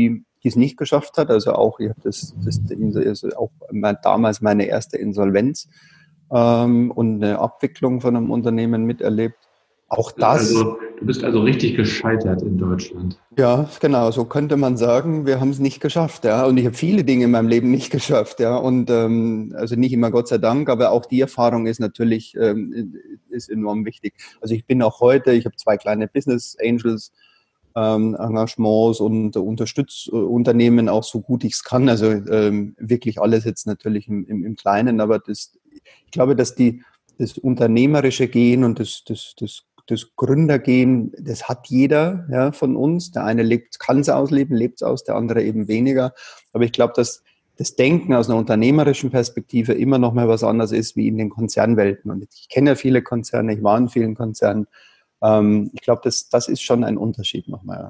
die es nicht geschafft hat. Also auch, ich habe das, das, das auch damals meine erste Insolvenz ähm, und eine Abwicklung von einem Unternehmen miterlebt. Auch das. Also, du bist also richtig gescheitert in Deutschland. Ja, genau, so könnte man sagen, wir haben es nicht geschafft, ja. Und ich habe viele Dinge in meinem Leben nicht geschafft, ja. Und ähm, also nicht immer Gott sei Dank, aber auch die Erfahrung ist natürlich ähm, ist enorm wichtig. Also ich bin auch heute, ich habe zwei kleine Business Angels ähm, Engagements und unterstütze äh, Unternehmen auch so gut ich es kann. Also ähm, wirklich alles jetzt natürlich im, im, im Kleinen, aber das, ich glaube, dass die das unternehmerische Gehen und das, das, das Das Gründergehen, das hat jeder ja, von uns. Der eine lebt, kann es ausleben, lebt es aus, der andere eben weniger. Aber ich glaube, dass das Denken aus einer unternehmerischen Perspektive immer noch mal was anderes ist wie in den Konzernwelten. Und ich kenne ja viele Konzerne, ich war in vielen Konzernen. Ähm, ich glaube, das, das ist schon ein Unterschied nochmal.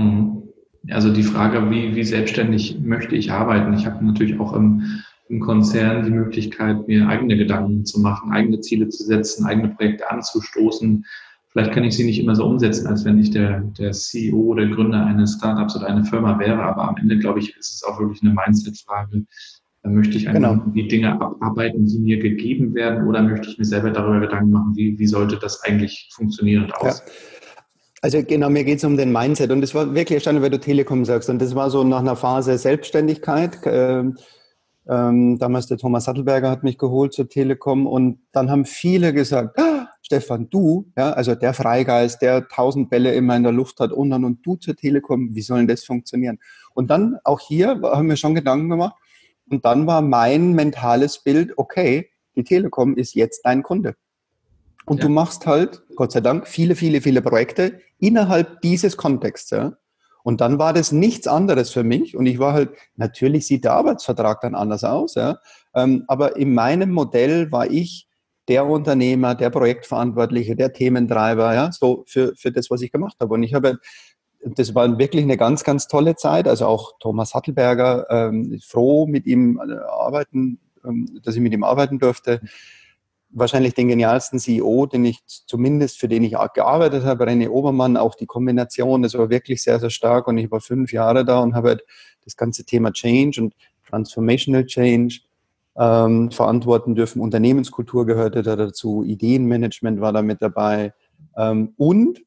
Also die Frage, wie, wie selbstständig möchte ich arbeiten? Ich habe natürlich auch im im Konzern die Möglichkeit, mir eigene Gedanken zu machen, eigene Ziele zu setzen, eigene Projekte anzustoßen. Vielleicht kann ich sie nicht immer so umsetzen, als wenn ich der, der C E O oder Gründer eines Startups oder einer Firma wäre. Aber am Ende, glaube ich, ist es auch wirklich eine Mindset-Frage. Da möchte ich einfach genau. die Dinge abarbeiten, die mir gegeben werden, oder möchte ich mir selber darüber Gedanken machen, wie, wie sollte das eigentlich funktionieren und aussehen? Ja. Also genau, mir geht es um den Mindset. Und das war wirklich erstaunlich, weil du Telekom sagst. Und das war so nach einer Phase Selbstständigkeit. Äh, Ähm, damals der Thomas Sattelberger hat mich geholt zur Telekom und dann haben viele gesagt, ah, Stefan, du, ja, also der Freigeist, der tausend Bälle immer in der Luft hat und dann und du zur Telekom, wie soll denn das funktionieren? Und dann auch hier haben wir schon Gedanken gemacht und dann war mein mentales Bild, okay, die Telekom ist jetzt dein Kunde. Und ja. du machst halt, Gott sei Dank, viele, viele, viele Projekte innerhalb dieses Kontexts, ja. Und dann war das nichts anderes für mich. Und ich war halt, natürlich sieht der Arbeitsvertrag dann anders aus, ja. Ähm, aber in meinem Modell war ich der Unternehmer, der Projektverantwortliche, der Thementreiber, ja, so für, für das, was ich gemacht habe. Und ich habe, das war wirklich eine ganz, ganz tolle Zeit. Also auch Thomas Sattelberger, ähm, froh mit ihm arbeiten, ähm, dass ich mit ihm arbeiten durfte. Wahrscheinlich den genialsten C E O, den ich zumindest, für den ich gearbeitet habe, René Obermann, auch die Kombination, das war wirklich sehr, sehr stark und ich war fünf Jahre da und habe halt das ganze Thema Change und Transformational Change ähm, verantworten dürfen. Unternehmenskultur gehörte da dazu, Ideenmanagement war da mit dabei ähm, und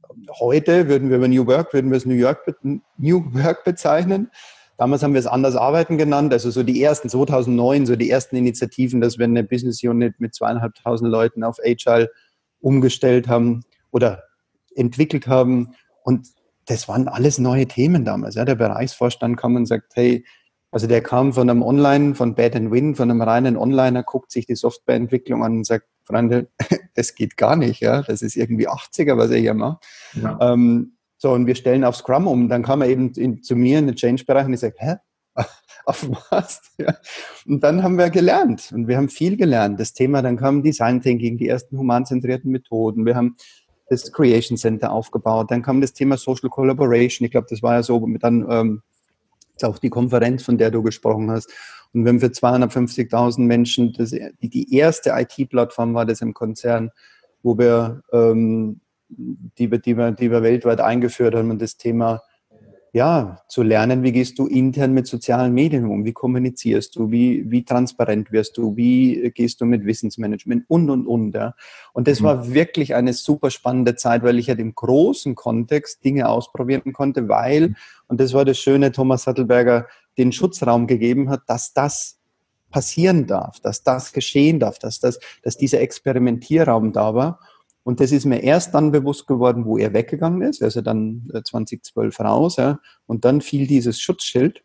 heute würden wir über New Work, würden wir es New York, New Work bezeichnen. Damals haben wir es anders arbeiten genannt, also so die ersten, zweitausendneun, so die ersten Initiativen, dass wir eine Business Unit mit zweieinhalbtausend Leuten auf Agile umgestellt haben oder entwickelt haben. Und das waren alles neue Themen damals. Ja. Der Bereichsvorstand kam und sagt, hey, also der kam von einem Online, von Bad and Win, von einem reinen Onliner, guckt sich die Softwareentwicklung an und sagt, Freunde, das geht gar nicht. Ja. Das ist irgendwie achtziger, was er hier macht. Ja. Ähm, So, und wir stellen auf Scrum um. Dann kam er eben in, zu mir in den Change-Bereich und ich sage, hä? Auf was? Ja. Und dann haben wir gelernt. Und wir haben viel gelernt. Das Thema, dann kam Design Thinking, die ersten humanzentrierten Methoden. Wir haben das Creation Center aufgebaut. Dann kam das Thema Social Collaboration. Ich glaube, das war ja so dann ähm, auch die Konferenz, von der du gesprochen hast. Und wir haben für zweihundertfünfzigtausend Menschen, das, die, die erste I T-Plattform war das im Konzern, wo wir ähm, Die wir, die, wir, die wir weltweit eingeführt haben und das Thema, ja, zu lernen, wie gehst du intern mit sozialen Medien um, wie kommunizierst du, wie, wie transparent wirst du, wie gehst du mit Wissensmanagement und, und, und. Ja. Und das mhm. war wirklich eine super spannende Zeit, weil ich ja im großen Kontext Dinge ausprobieren konnte, weil, und das war das Schöne, Thomas Sattelberger den Schutzraum gegeben hat, dass das passieren darf, dass das geschehen darf, dass, das, dass dieser Experimentierraum da war. Und das ist mir erst dann bewusst geworden, wo er weggegangen ist, also dann zweitausendzwölf raus, ja, und dann fiel dieses Schutzschild.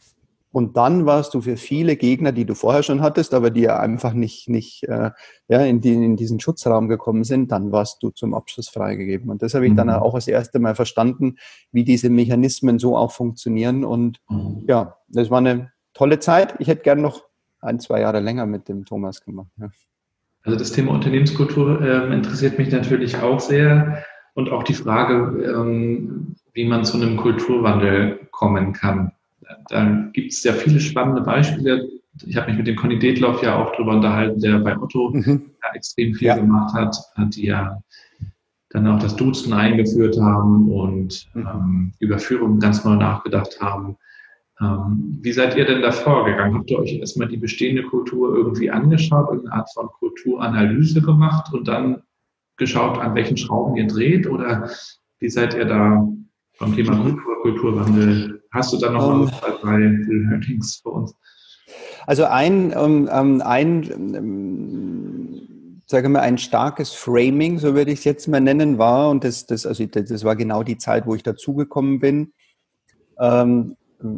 Und dann warst du für viele Gegner, die du vorher schon hattest, aber die ja einfach nicht, nicht äh, ja, in, die, in diesen Schutzraum gekommen sind, dann warst du zum Abschluss freigegeben. Und das habe ich mhm. dann auch das erste Mal verstanden, wie diese Mechanismen so auch funktionieren. Und mhm. ja, das war eine tolle Zeit. Ich hätte gern noch ein, zwei Jahre länger mit dem Thomas gemacht. Ja. Also das Thema Unternehmenskultur äh, interessiert mich natürlich auch sehr und auch die Frage, ähm, wie man zu einem Kulturwandel kommen kann. Da gibt es ja viele spannende Beispiele. Ich habe mich mit dem Conny Detloff ja auch darüber unterhalten, der bei Otto mhm. ja, extrem viel ja. gemacht hat, hat die ja dann auch das Duzen eingeführt haben und mhm. ähm, über Führung ganz neu nachgedacht haben. Ähm, wie seid ihr denn da vorgegangen? Habt ihr euch erstmal die bestehende Kultur irgendwie angeschaut, irgendeine Art von Kulturanalyse gemacht und dann geschaut, an welchen Schrauben ihr dreht? Oder wie seid ihr da beim Thema Mhm. Kultur, Kulturwandel? Hast du da nochmal Um, so zwei, drei Learnings für uns? Also ein, ähm, ähm, ein ähm, sage mal, ein starkes Framing, so würde ich es jetzt mal nennen, war, und das, das, also das, das war genau die Zeit, wo ich dazugekommen bin, ähm,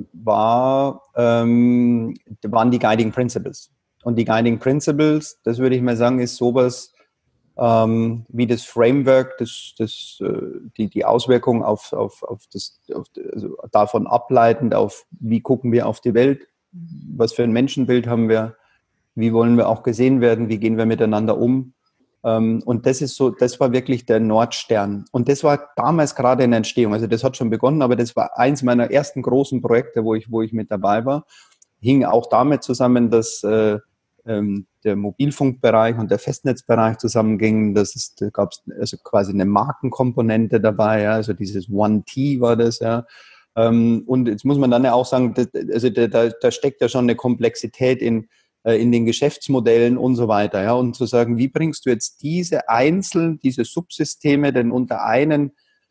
war, ähm, waren die Guiding Principles. Und die Guiding Principles, das würde ich mal sagen, ist sowas ähm, wie das Framework, das, das, äh, die, die Auswirkungen auf, auf, auf das, auf, also davon ableitend auf, wie gucken wir auf die Welt, was für ein Menschenbild haben wir, wie wollen wir auch gesehen werden, wie gehen wir miteinander um. Ähm, und das ist so, das war wirklich der Nordstern. Und das war damals gerade in der Entstehung. Also das hat schon begonnen, aber das war eins meiner ersten großen Projekte, wo ich, wo ich mit dabei war. Hing auch damit zusammen, dass äh, ähm, der Mobilfunkbereich und der Festnetzbereich zusammengingen. Das ist, da gab es also quasi eine Markenkomponente dabei, ja, also dieses One T war das, ja. Ähm, und jetzt muss man dann ja auch sagen, das, also da, da, da steckt ja schon eine Komplexität in, äh, in den Geschäftsmodellen und so weiter, ja. Und zu sagen, wie bringst du jetzt diese Einzel, diese Subsysteme denn unter einen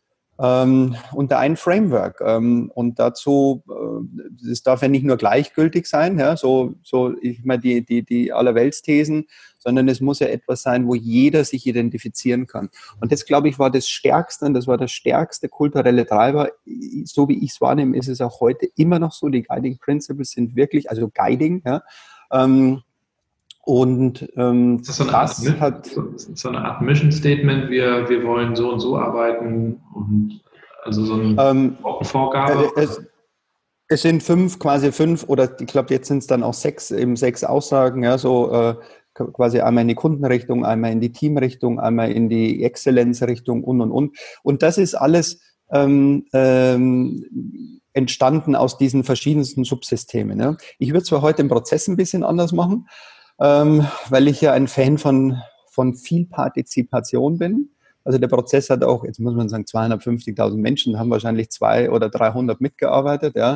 ähm, unter ein Framework. Ähm, und dazu, äh, es darf ja nicht nur gleichgültig sein, ja, so, so ich meine die, die, die Allerweltsthesen, sondern es muss ja etwas sein, wo jeder sich identifizieren kann. Und das, glaube ich, war das Stärkste und das war der stärkste kulturelle Treiber. So wie ich es wahrnehme, ist es auch heute immer noch so. Die Guiding Principles sind wirklich, also Guiding, ja, ähm, und ähm, Ist das so eine Art, das hat so, so eine Art Mission Statement? Wir, wir wollen so und so arbeiten und also so eine ähm, Vorgabe? äh, es, Es sind fünf, quasi fünf, oder ich glaube, jetzt sind es dann auch sechs, eben sechs Aussagen, ja, so äh, quasi einmal in die Kundenrichtung, einmal in die Teamrichtung, einmal in die Exzellenzrichtung und, und, und. Und das ist alles ähm, ähm, entstanden aus diesen verschiedensten Subsystemen. Ja. Ich würde zwar heute den Prozess ein bisschen anders machen, ähm, weil ich ja ein Fan von, von viel Partizipation bin. Also der Prozess hat auch, jetzt muss man sagen, zweihundertfünfzigtausend Menschen haben wahrscheinlich zwei oder dreihundert mitgearbeitet, ja.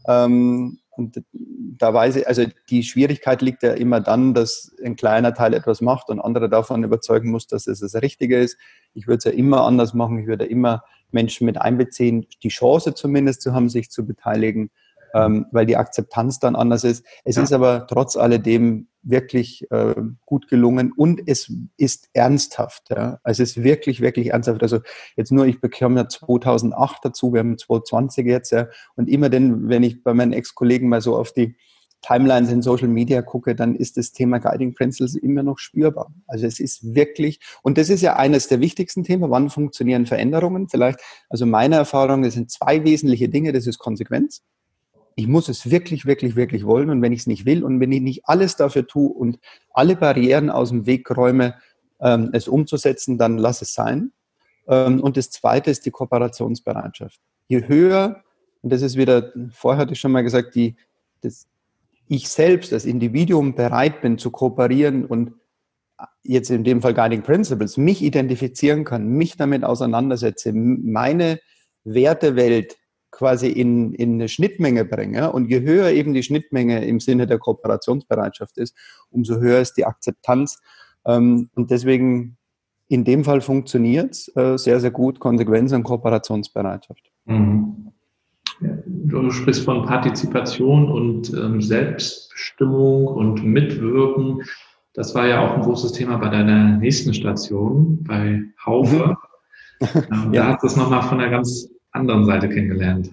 Ähm, und da weiß ich, also die Schwierigkeit liegt ja immer dann, dass ein kleiner Teil etwas macht und andere davon überzeugen muss, dass es das Richtige ist. Ich würde es ja immer anders machen. Ich würde immer Menschen mit einbeziehen, die Chance zumindest zu haben, sich zu beteiligen, ähm, weil die Akzeptanz dann anders ist. Es Ja. ist aber trotz alledem wirklich äh, gut gelungen und es ist ernsthaft. Ja. Also es ist wirklich, wirklich ernsthaft. Also jetzt nur, ich bekam ja zweitausendacht dazu, wir haben zwanzig zwanzig jetzt, ja, und immer denn, wenn ich bei meinen Ex-Kollegen mal so auf die Timelines in Social Media gucke, dann ist das Thema Guiding Principles immer noch spürbar. Also es ist wirklich, und das ist ja eines der wichtigsten Themen, wann funktionieren Veränderungen? Vielleicht, also meine Erfahrung, das sind zwei wesentliche Dinge, das ist Konsequenz. Ich muss es wirklich, wirklich, wirklich wollen. Und wenn ich es nicht will und wenn ich nicht alles dafür tue und alle Barrieren aus dem Weg räume, ähm, es umzusetzen, dann lass es sein. Ähm, und das Zweite ist die Kooperationsbereitschaft. Je höher, und das ist wieder, vorher hatte ich schon mal gesagt, die, das, ich selbst als Individuum bereit bin zu kooperieren und jetzt in dem Fall Guiding Principles, mich identifizieren kann, mich damit auseinandersetze, meine Wertewelt quasi in, in eine Schnittmenge bringe. Und je höher eben die Schnittmenge im Sinne der Kooperationsbereitschaft ist, umso höher ist die Akzeptanz. Und deswegen, in dem Fall funktioniert es sehr, sehr gut, Konsequenz und Kooperationsbereitschaft. Mhm. Ja, du sprichst von Partizipation und ähm, Selbstbestimmung und Mitwirken. Das war ja auch ein großes Thema bei deiner nächsten Station, bei Haufe. Mhm. Ähm, ja. Da hast du es nochmal von einer ganz anderen Seite kennengelernt.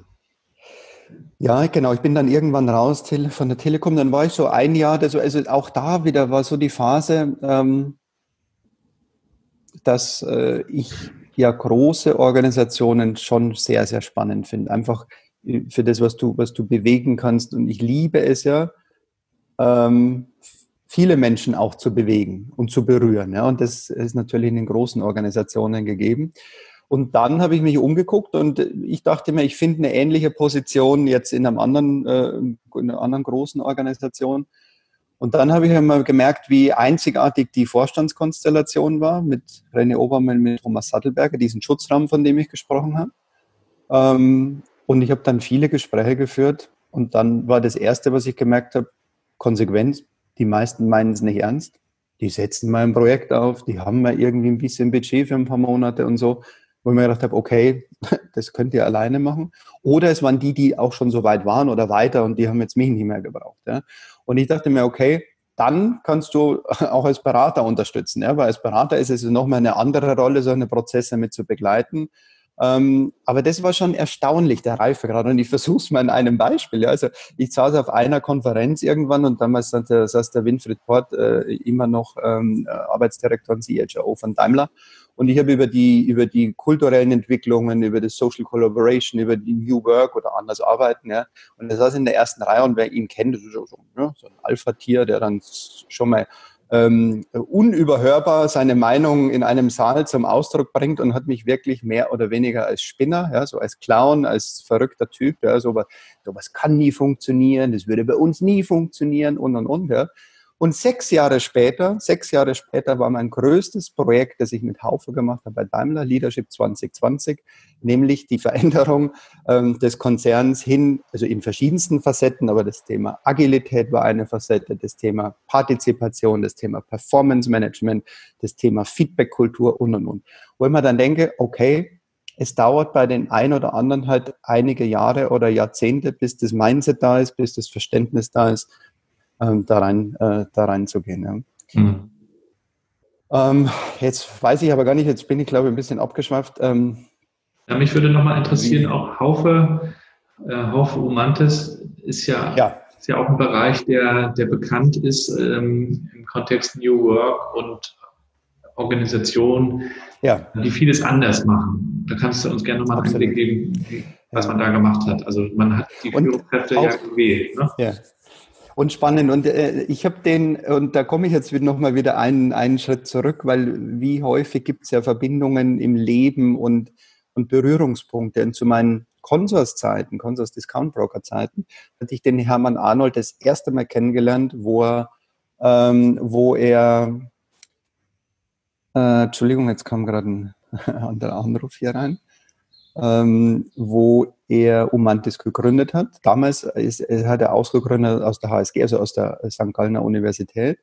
Ja, genau. Ich bin dann irgendwann raus von der Telekom. Dann war ich so ein Jahr, also, also auch da wieder war so die Phase, ähm, dass äh, ich ja große Organisationen schon sehr, sehr spannend finde. Einfach für das, was du, was du bewegen kannst. Und ich liebe es ja, ähm, viele Menschen auch zu bewegen und zu berühren. Ja. Und das ist natürlich in den großen Organisationen gegeben. Und dann habe ich mich umgeguckt und ich dachte mir, ich finde eine ähnliche Position jetzt in einem anderen, äh, in einer anderen großen Organisation. Und dann habe ich einmal gemerkt, wie einzigartig die Vorstandskonstellation war mit René Obermann, mit Thomas Sattelberger, diesen Schutzraum, von dem ich gesprochen habe. Ähm, und ich habe dann viele Gespräche geführt Und dann war das Erste, was ich gemerkt habe, Konsequenz, die meisten meinen es nicht ernst. Die setzen mal ein Projekt auf, die haben mal irgendwie ein bisschen Budget für ein paar Monate und so, wo ich mir gedacht habe, okay, das könnt ihr alleine machen. Oder es waren die, die auch schon so weit waren oder weiter und die haben jetzt mich nicht mehr gebraucht. Ja. Und ich dachte mir, okay, dann kannst du auch als Berater unterstützen, ja, weil als Berater ist es nochmal eine andere Rolle, solche Prozesse mit zu begleiten. Ähm, aber das war schon erstaunlich, der Reifegrad. Und ich versuche es mal in einem Beispiel. Ja. Also ich saß auf einer Konferenz irgendwann und damals der, saß der Winfried Port äh, immer noch ähm, Arbeitsdirektor und C H O von Daimler. Und ich habe über die, über die kulturellen Entwicklungen, über das Social Collaboration, über die New Work oder anders arbeiten, ja. Und er saß in der ersten Reihe und wer ihn kennt, das ist so, ja, so ein Alpha-Tier, der dann schon mal ähm, unüberhörbar seine Meinung in einem Saal zum Ausdruck bringt und hat mich wirklich mehr oder weniger als Spinner, ja, so als Clown, als verrückter Typ, ja, sowas, sowas kann nie funktionieren, das würde bei uns nie funktionieren und und und, ja. Und sechs Jahre später, sechs Jahre später war mein größtes Projekt, das ich mit Haufe gemacht habe bei Daimler, Leadership zwanzig zwanzig, nämlich die Veränderung ähm, des Konzerns hin, also in verschiedensten Facetten, aber das Thema Agilität war eine Facette, das Thema Partizipation, das Thema Performance Management, das Thema Feedback-Kultur und, und, und. Wo ich mir dann denke, okay, es dauert bei den ein oder anderen halt einige Jahre oder Jahrzehnte, bis das Mindset da ist, bis das Verständnis da ist, Ähm, da rein, äh, da reinzugehen. Ja. Mhm. Ähm, jetzt weiß ich aber gar nicht, jetzt bin ich glaube ich ein bisschen abgeschweift. Ähm, ja, mich würde nochmal interessieren, auch Haufe, äh, Haufe Umantis ist ja, ja. ist ja auch ein Bereich, der, der bekannt ist ähm, im Kontext New Work und Organisationen, ja. die vieles anders machen. Da kannst du uns gerne nochmal einen Einblick geben, was ja. man da gemacht hat. Also man hat die Führungskräfte ja gewählt. Ne? Ja. Und spannend. Und äh, ich habe den, und da komme ich jetzt nochmal wieder einen, einen Schritt zurück, weil wie häufig gibt es ja Verbindungen im Leben und, und Berührungspunkte. Und zu meinen Consors-Zeiten, Consors-Discount-Broker-Zeiten, hatte ich den Hermann Arnold das erste Mal kennengelernt, wo er, ähm, wo er äh, Entschuldigung, jetzt kam gerade ein anderer Anruf hier rein. Ähm, wo er Umantis gegründet hat. Damals ist, hat er ausgegründet aus der H S G, also aus der Sankt Gallener Universität.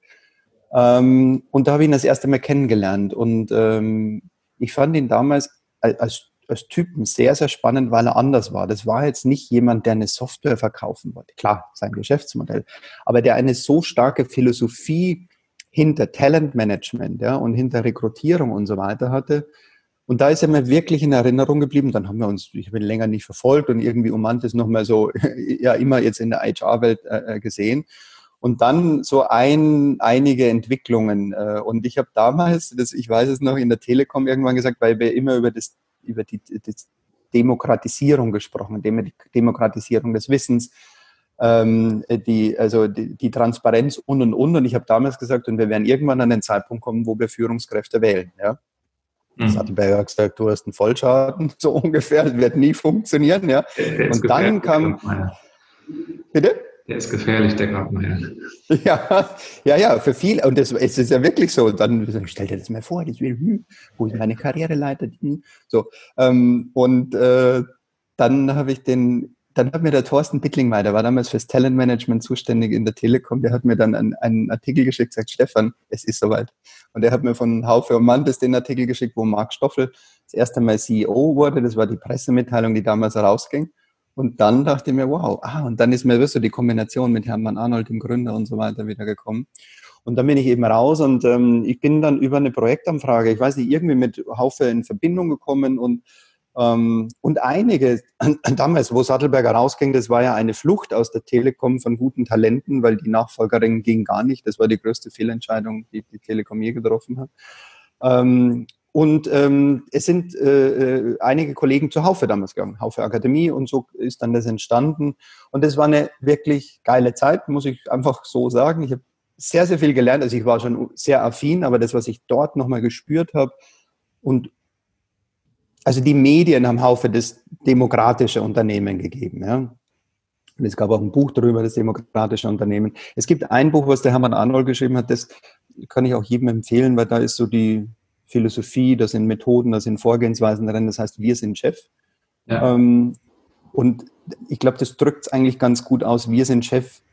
Ähm, und da habe ich ihn das erste Mal kennengelernt. Und ähm, ich fand ihn damals als, als Typen sehr, sehr spannend, weil er anders war. Das war jetzt nicht jemand, der eine Software verkaufen wollte. Klar, sein Geschäftsmodell. Aber der eine so starke Philosophie hinter Talentmanagement, ja, und hinter Rekrutierung und so weiter hatte. Und da ist er mir wirklich in Erinnerung geblieben. Dann haben wir uns, ich habe ihn länger nicht verfolgt und irgendwie Umantis nochmal so, ja, immer jetzt in der H R-Welt äh, gesehen. Und dann so ein, einige Entwicklungen. Äh, und ich habe damals, das, ich weiß es noch, in der Telekom irgendwann gesagt, weil wir immer über das, über die, die Demokratisierung gesprochen, die Demokratisierung des Wissens, ähm, die, also die, die Transparenz und und und. Und ich habe damals gesagt, und wir werden irgendwann an den Zeitpunkt kommen, wo wir Führungskräfte wählen, ja. Sattelberger hat gesagt, du hast einen Vollschaden, so ungefähr, das wird nie funktionieren, ja. Und dann kam, bitte? Der ist gefährlich, der Grabmeier. Ja, ja, ja, für viele, und das, es ist ja wirklich so, dann stell dir das mal vor, ich will, hm, wo ist meine Karriereleiter? Hm, so, ähm, und äh, dann habe ich den, dann hat mir der Thorsten Bittlingmeier, der war damals fürs Talentmanagement zuständig in der Telekom, der hat mir dann einen, einen Artikel geschickt, sagt, Stefan, es ist soweit. Und er hat mir von Haufe Umantis den Artikel geschickt, wo Marc Stoffel das erste Mal C E O wurde, das war die Pressemitteilung, die damals rausging. Und dann dachte ich mir, wow, ah, und dann ist mir so die Kombination mit Hermann Arnold, dem Gründer und so weiter, wieder gekommen. Und dann bin ich eben raus und ähm, ich bin dann über eine Projektanfrage, ich weiß nicht, irgendwie mit Haufe in Verbindung gekommen und ähm, und einige, damals, wo Sattelberger rausging, das war ja eine Flucht aus der Telekom von guten Talenten, weil die Nachfolgerin ging gar nicht. Das war die größte Fehlentscheidung, die die Telekom je getroffen hat. Ähm, Und ähm, es sind äh, einige Kollegen zur Haufe damals gegangen, Haufe Akademie, und so ist dann das entstanden. Und das war eine wirklich geile Zeit, muss ich einfach so sagen. Ich habe sehr, sehr viel gelernt. Also ich war schon sehr affin, aber das, was ich dort nochmal gespürt habe, und also die Medien haben Haufe das demokratische Unternehmen gegeben. Ja. Und es gab auch ein Buch darüber, das demokratische Unternehmen. Es gibt ein Buch, was der Hermann Arnold geschrieben hat, das kann ich auch jedem empfehlen, weil da ist so die Philosophie, da sind Methoden, da sind Vorgehensweisen drin, das heißt, wir sind Chef. Ja. Ähm, Und ich glaube, das drückt es eigentlich ganz gut aus. Wir sind Chef,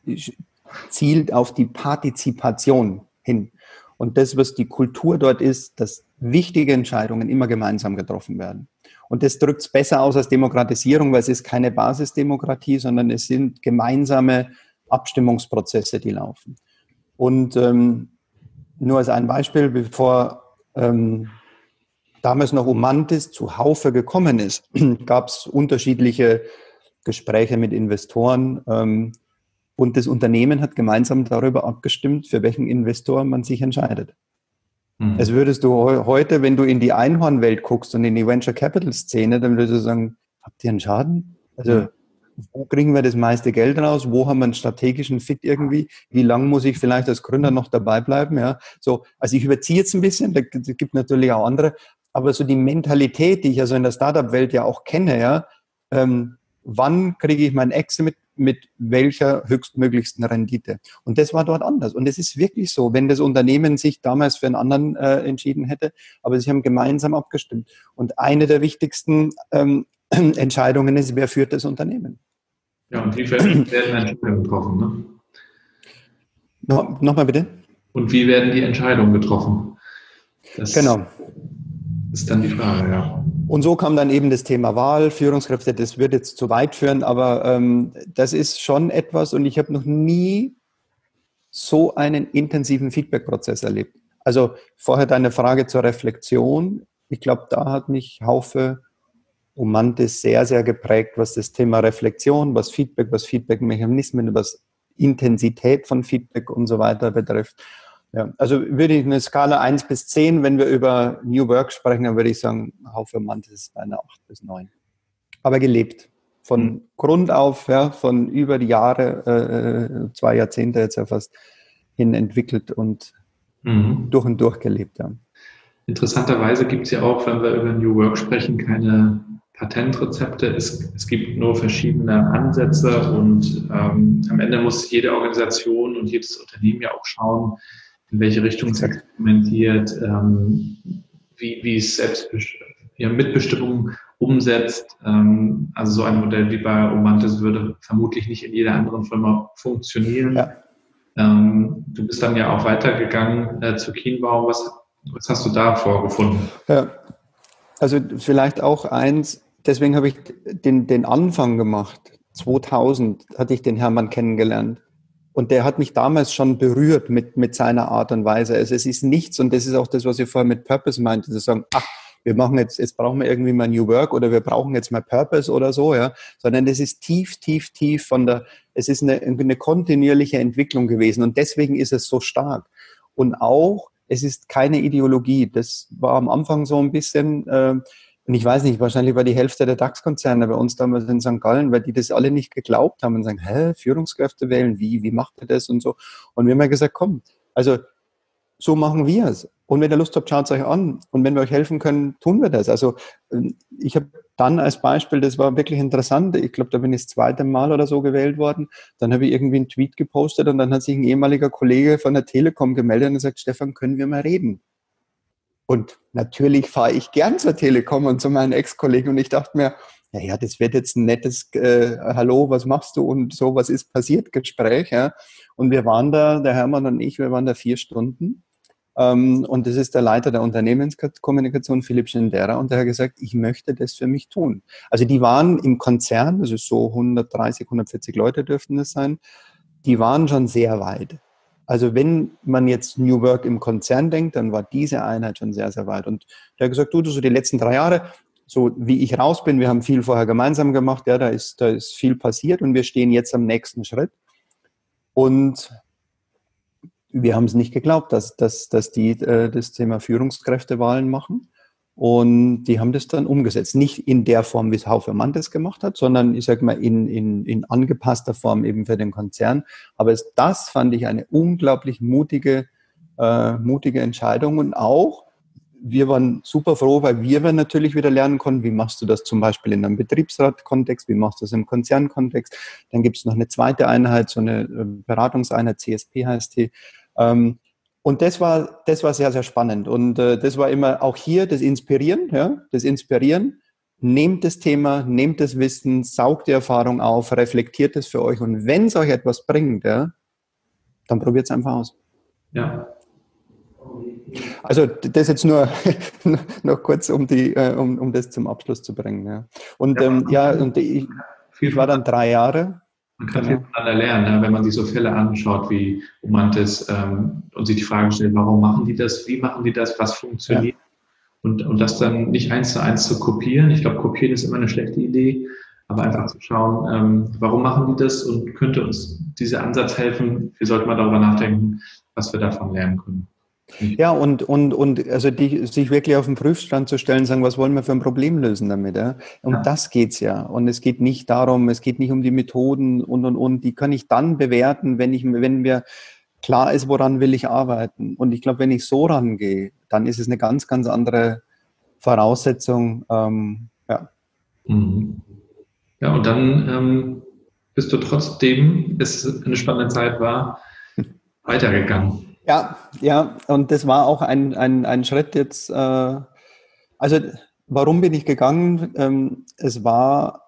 zielt auf die Partizipation hin. Und das, was die Kultur dort ist, dass wichtige Entscheidungen immer gemeinsam getroffen werden. Und das drückt es besser aus als Demokratisierung, weil es ist keine Basisdemokratie, sondern es sind gemeinsame Abstimmungsprozesse, die laufen. Und ähm, nur als ein Beispiel, bevor ähm, damals noch Umantis zu Haufe gekommen ist, gab es unterschiedliche Gespräche mit Investoren, ähm, und das Unternehmen hat gemeinsam darüber abgestimmt, für welchen Investor man sich entscheidet. Mhm. Also würdest du heute, wenn du in die Einhornwelt guckst und in die Venture Capital Szene, dann würdest du sagen, habt ihr einen Schaden? Also ja. Wo kriegen wir das meiste Geld raus? Wo haben wir einen strategischen Fit irgendwie? Wie lange muss ich vielleicht als Gründer noch dabei bleiben? Ja, so, also ich überziehe jetzt ein bisschen, da gibt natürlich auch andere, aber so die Mentalität, die ich also in der Startup-Welt ja auch kenne, ja, ähm, wann kriege ich meinen Exit mit, mit welcher höchstmöglichsten Rendite? Und das war dort anders. Und es ist wirklich so, wenn das Unternehmen sich damals für einen anderen äh, entschieden hätte, aber sie haben gemeinsam abgestimmt. Und eine der wichtigsten ähm, Entscheidungen ist, wer führt das Unternehmen? Ja, und wie werden Entscheidungen getroffen? Ne? No, Nochmal bitte? Und wie werden die Entscheidungen getroffen? Das genau. ist dann die Frage, ja. Und so kam dann eben das Thema Wahl, Führungskräfte, das wird jetzt zu weit führen, aber ähm, das ist schon etwas, und ich habe noch nie so einen intensiven Feedback-Prozess erlebt. Also vorher deine Frage zur Reflexion. Ich glaube, da hat mich Haufe Umantis sehr, sehr geprägt, was das Thema Reflexion, was Feedback, was Feedback-Mechanismen, was Intensität von Feedback und so weiter betrifft. Ja, also würde ich eine Skala eins bis zehn, wenn wir über New Work sprechen, dann würde ich sagen, Haufe Umantis ist bei einer acht bis neun. Aber gelebt. Von mhm. Grund auf, ja, von über die Jahre, äh, zwei Jahrzehnte jetzt ja fast hin entwickelt und mhm. durch und durch gelebt. Ja. Interessanterweise gibt es ja auch, wenn wir über New Work sprechen, keine Patentrezepte. Es, es gibt nur verschiedene Ansätze und ähm, am Ende muss jede Organisation und jedes Unternehmen ja auch schauen, in welche Richtung es experimentiert, ähm, wie, wie es selbst ja, Mitbestimmung umsetzt. Ähm, also so ein Modell wie bei Umantis würde vermutlich nicht in jeder anderen Firma funktionieren. Ja. Ähm, du bist dann ja auch weitergegangen äh, zu Kienbaum. Was, was hast du da vorgefunden? Ja, also vielleicht auch eins, deswegen habe ich den, den Anfang gemacht. zweitausend hatte ich den Hermann kennengelernt. Und der hat mich damals schon berührt mit, mit seiner Art und Weise. Also es ist nichts, und das ist auch das, was ich vorher mit Purpose meinte, zu sagen, ach, wir machen jetzt, jetzt brauchen wir irgendwie mal New Work oder wir brauchen jetzt mal Purpose oder so, ja. Sondern das ist tief, tief, tief von der, es ist eine, eine kontinuierliche Entwicklung gewesen und deswegen ist es so stark. Und auch, es ist keine Ideologie. Das war am Anfang so ein bisschen, äh, und ich weiß nicht, wahrscheinlich war die Hälfte der DAX-Konzerne bei uns damals in Sankt Gallen, weil die das alle nicht geglaubt haben und sagen, hä, Führungskräfte wählen, wie, wie macht ihr das und so. Und wir haben ja gesagt, komm, also so machen wir es. Und wenn ihr Lust habt, schaut es euch an. Und wenn wir euch helfen können, tun wir das. Also ich habe dann als Beispiel, das war wirklich interessant, ich glaube, da bin ich das zweite Mal oder so gewählt worden, dann habe ich irgendwie einen Tweet gepostet und dann hat sich ein ehemaliger Kollege von der Telekom gemeldet und gesagt, Stefan, können wir mal reden? Und natürlich fahre ich gern zur Telekom und zu meinen Ex-Kollegen und ich dachte mir, ja, ja, das wird jetzt ein nettes äh, Hallo, was machst du und so, was ist passiert, Gespräch. Ja. Und wir waren da, der Hermann und ich, wir waren da vier Stunden. Ähm, und das ist der Leiter der Unternehmenskommunikation, Philipp Schindera, und der hat gesagt, ich möchte das für mich tun. Also die waren im Konzern, also so hundertdreißig, hundertvierzig Leute dürften das sein, die waren schon sehr weit. Also wenn man jetzt New Work im Konzern denkt, dann war diese Einheit schon sehr, sehr weit. Und der hat gesagt, du, so die letzten drei Jahre, so wie ich raus bin, wir haben viel vorher gemeinsam gemacht, ja, da ist, da ist viel passiert und wir stehen jetzt am nächsten Schritt. Und wir haben es nicht geglaubt, dass, dass, dass die äh, das Thema Führungskräftewahlen machen. Und die haben das dann umgesetzt. Nicht in der Form, wie es Haufe Umantis gemacht hat, sondern ich sage mal in, in, in angepasster Form eben für den Konzern. Aber es, das fand ich eine unglaublich mutige, äh, mutige Entscheidung. Und auch, wir waren super froh, weil wir natürlich wieder lernen konnten, wie machst du das zum Beispiel in einem Betriebsrat-Kontext, wie machst du das im Konzernkontext. Dann gibt es noch eine zweite Einheit, so eine Beratungseinheit, C S P heißt die. Ähm, Und das war, das war sehr, sehr spannend. Und äh, das war immer auch hier das Inspirieren, ja, das Inspirieren. nehmt das Thema, nehmt das Wissen, saugt die Erfahrung auf, reflektiert es für euch und wenn es euch etwas bringt, ja, dann probiert es einfach aus. Ja. Also das jetzt nur noch kurz, um, die, um, um das zum Abschluss zu bringen. Ja. Und ja, ähm, ja und ich, ich war dann drei Jahre. Man kann viel voneinander lernen, wenn man sich so Fälle anschaut, wie Umantis ähm, und sich die Frage stellt, warum machen die das, wie machen die das, was funktioniert ja. und, und das dann nicht eins zu eins zu kopieren. Ich glaube, kopieren ist immer eine schlechte Idee, aber einfach zu schauen, ähm, warum machen die das und könnte uns dieser Ansatz helfen, wir sollten mal darüber nachdenken, was wir davon lernen können. Ja, und, und, und also die, sich wirklich auf den Prüfstand zu stellen, sagen, was wollen wir für ein Problem lösen damit? Ja? Um ja. das geht's ja. Und es geht nicht darum, es geht nicht um die Methoden und, und, und. Die kann ich dann bewerten, wenn ich, wenn mir klar ist, woran will ich arbeiten. Und ich glaube, wenn ich so rangehe, dann ist es eine ganz, ganz andere Voraussetzung. Ähm, ja. Mhm. Ja, und dann ähm, bist du trotzdem, es eine spannende Zeit war, weitergegangen. Ja, ja, und das war auch ein, ein, ein Schritt jetzt, äh, also warum bin ich gegangen? Ähm, es war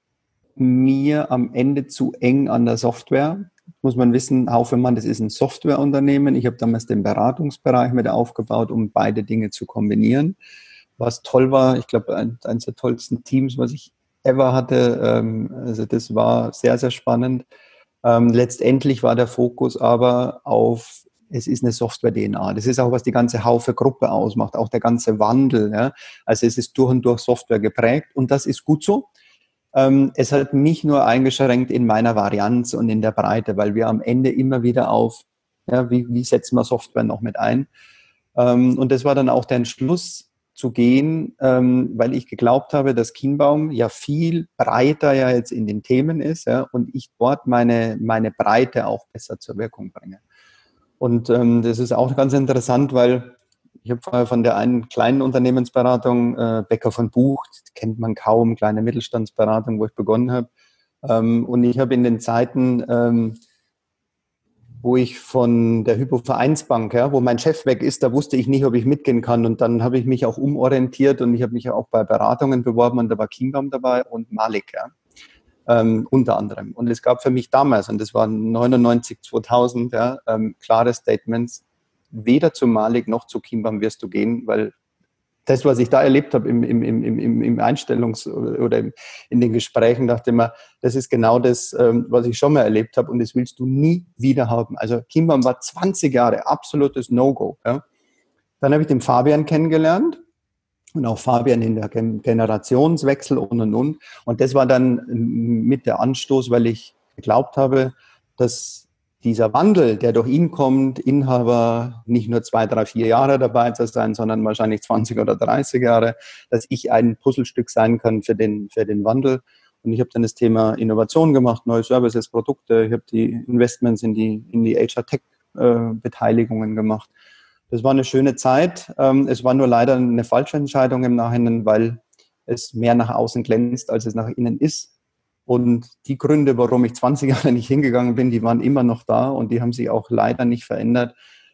mir am Ende zu eng an der Software. Muss man wissen, Haufe-Mann, das ist ein Softwareunternehmen. Ich habe damals den Beratungsbereich mit aufgebaut, um beide Dinge zu kombinieren. Was toll war, ich glaube, ein, eines der tollsten Teams, was ich ever hatte. Ähm, also das war sehr, sehr spannend. Ähm, letztendlich war der Fokus aber auf es ist eine Software-D N A. Das ist auch, was die ganze Haufe-Gruppe ausmacht, auch der ganze Wandel. Ja. Also es ist durch und durch Software geprägt und das ist gut so. Ähm, es hat mich nur eingeschränkt in meiner Varianz und in der Breite, weil wir am Ende immer wieder auf, ja, wie, wie setzen wir Software noch mit ein? Ähm, und das war dann auch der Entschluss zu gehen, ähm, weil ich geglaubt habe, dass Kienbaum ja viel breiter ja jetzt in den Themen ist, ja, und ich dort meine, meine Breite auch besser zur Wirkung bringe. Und ähm, das ist auch ganz interessant, weil ich habe vorher von der einen kleinen Unternehmensberatung, äh, Becker von Bucht, kennt man kaum, kleine Mittelstandsberatung, wo ich begonnen habe. Ähm, und ich habe in den Zeiten, ähm, wo ich von der Hypo-Vereinsbank, ja, wo mein Chef weg ist, da wusste ich nicht, ob ich mitgehen kann. Und dann habe ich mich auch umorientiert und ich habe mich auch bei Beratungen beworben und da war Kienbaum dabei und Malik, ja. Ähm, unter anderem. Und es gab für mich damals, und das waren neunundneunzig, zweitausend, ja, ähm, klare Statements, weder zu Malik noch zu Kienbaum wirst du gehen, weil das, was ich da erlebt habe im, im, im, im, im Einstellungs- oder im, in den Gesprächen, dachte ich mir, das ist genau das, ähm, was ich schon mal erlebt habe und das willst du nie wieder haben. Also Kienbaum war zwanzig Jahre absolutes No-Go. Ja. Dann habe ich den Fabian kennengelernt. Und auch Fabian in der Generationswechsel und und und. Und das war dann mit der Anstoß, weil ich geglaubt habe, dass dieser Wandel, der durch ihn kommt, Inhaber nicht nur zwei, drei, vier Jahre dabei zu sein, sondern wahrscheinlich zwanzig oder dreißig Jahre, dass ich ein Puzzlestück sein kann für den, für den Wandel. Und ich habe dann das Thema Innovation gemacht, neue Services, Produkte. Ich habe die Investments in die, in die H R-Tech-Beteiligungen gemacht. Das war eine schöne Zeit. Es war nur leider eine falsche Entscheidung im Nachhinein, weil es mehr nach außen glänzt, als es nach innen ist. Und die Gründe, warum ich zwanzig Jahre nicht hingegangen bin, die waren immer noch da und die haben sich auch leider nicht verändert.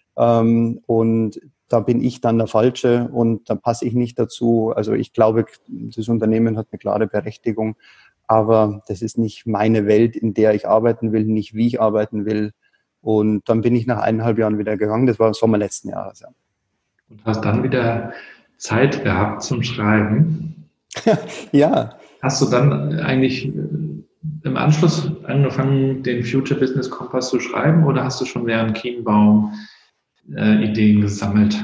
Und da bin ich dann der Falsche und da passe ich nicht dazu. Also ich glaube, das Unternehmen hat eine klare Berechtigung, aber das ist nicht meine Welt, in der ich arbeiten will, nicht wie ich arbeiten will. Und dann bin ich nach eineinhalb Jahren wieder gegangen. Das war im Sommer letzten Jahres. Ja. Und hast dann wieder Zeit gehabt zum Schreiben. Ja. Hast du dann eigentlich im Anschluss angefangen, den Future Business Kompass zu schreiben oder hast du schon während Kienbaum äh, Ideen gesammelt?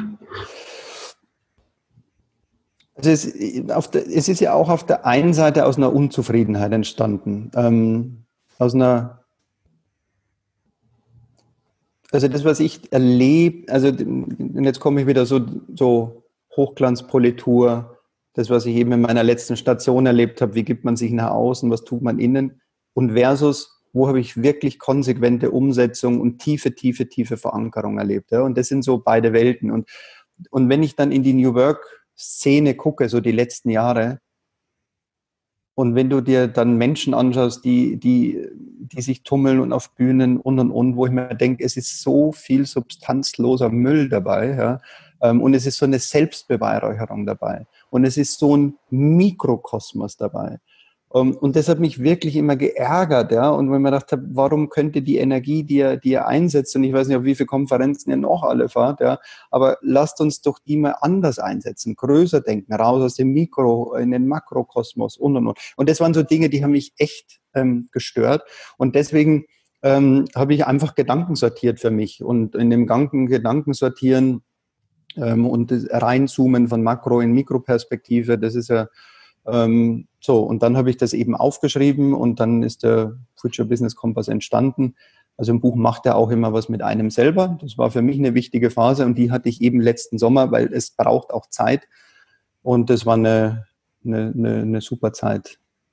Also es, auf der, es ist ja auch auf der einen Seite aus einer Unzufriedenheit entstanden. Ähm, aus einer Also das, was ich erlebe, also und jetzt komme ich wieder so, so Hochglanzpolitur, das, was ich eben in meiner letzten Station erlebt habe, wie gibt man sich nach außen, was tut man innen und versus, wo habe ich wirklich konsequente Umsetzung und tiefe, tiefe, tiefe Verankerung erlebt. Ja? Und das sind so beide Welten. Und, und wenn ich dann in die New Work-Szene gucke, so die letzten Jahre, und wenn du dir dann Menschen anschaust, die, die, die sich tummeln und auf Bühnen und und und, wo ich mir denke, es ist so viel substanzloser Müll dabei, ja, Ähm, und es ist so eine Selbstbeweihräucherung dabei. Und es ist so ein Mikrokosmos dabei. Um, und das hat mich wirklich immer geärgert, ja. Und wenn man gedacht habe, warum könnte die Energie, die er, die er einsetzt, und ich weiß nicht, auf wie viele Konferenzen ihr noch alle fahrt, ja, aber lasst uns doch die mal anders einsetzen, größer denken, raus aus dem Mikro, in den Makrokosmos und und und. Und das waren so Dinge, die haben mich echt ähm, gestört. Und deswegen ähm, habe ich einfach Gedanken sortiert für mich. Und in dem ganzen Gedanken sortieren ähm, und das Reinzoomen von Makro- in Mikroperspektive, das ist ja Ähm, so, und dann habe ich das eben aufgeschrieben und dann ist der Future Business Kompass entstanden. Also ein Buch macht ja auch immer was mit einem selber. Das war für mich eine wichtige Phase und die hatte ich eben letzten Sommer, weil es braucht auch Zeit. Und das war eine, eine, eine, eine super Zeit,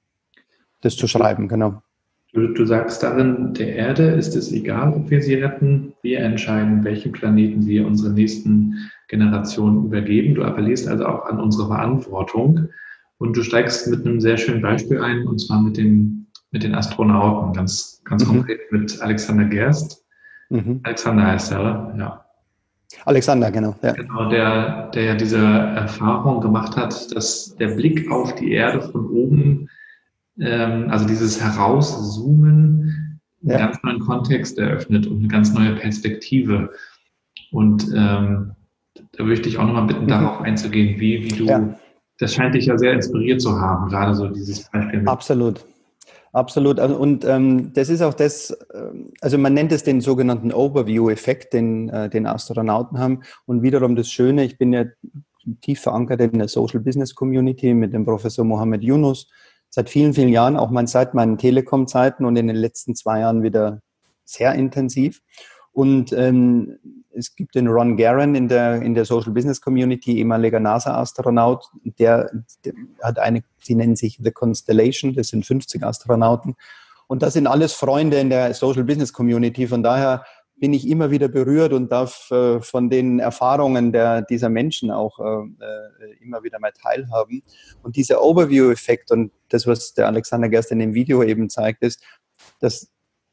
das zu schreiben, genau. Du, du sagst darin, der Erde ist es egal, ob wir sie retten. Wir entscheiden, welchen Planeten wir unseren nächsten Generationen übergeben. Du appellierst also auch an unsere Verantwortung. Und du steigst mit einem sehr schönen Beispiel ein, und zwar mit, dem, mit den Astronauten, ganz, ganz mhm. konkret mit Alexander Gerst. Mhm. Alexander heißt er, oder? Ja. Alexander, genau. Ja. Genau, der, der ja diese Erfahrung gemacht hat, dass der Blick auf die Erde von oben, ähm, also dieses Herauszoomen, einen ja. ganz neuen Kontext eröffnet und eine ganz neue Perspektive. Und ähm, da würde ich dich auch nochmal bitten, mhm. darauf einzugehen, wie, wie du... Ja. Das scheint dich ja sehr inspiriert zu haben, gerade so dieses Beispiel. Mit. Absolut, absolut. Und ähm, das ist auch das, also man nennt es den sogenannten Overview-Effekt, den, äh, den Astronauten haben. Und wiederum das Schöne, ich bin ja tief verankert in der Social Business Community mit dem Professor Mohammed Yunus seit vielen, vielen Jahren, auch mein, seit meinen Telekom-Zeiten und in den letzten zwei Jahren wieder sehr intensiv. Und ähm, es gibt den Ron Garan in der, in der Social Business Community, ehemaliger NASA-Astronaut, der, der hat eine, sie nennen sich The Constellation, das sind fünfzig Astronauten. Und das sind alles Freunde in der Social Business Community. Von daher bin ich immer wieder berührt und darf äh, von den Erfahrungen der, dieser Menschen auch äh, immer wieder mal teilhaben. Und dieser Overview-Effekt und das, was der Alexander Gerst in dem Video eben zeigt, ist, dass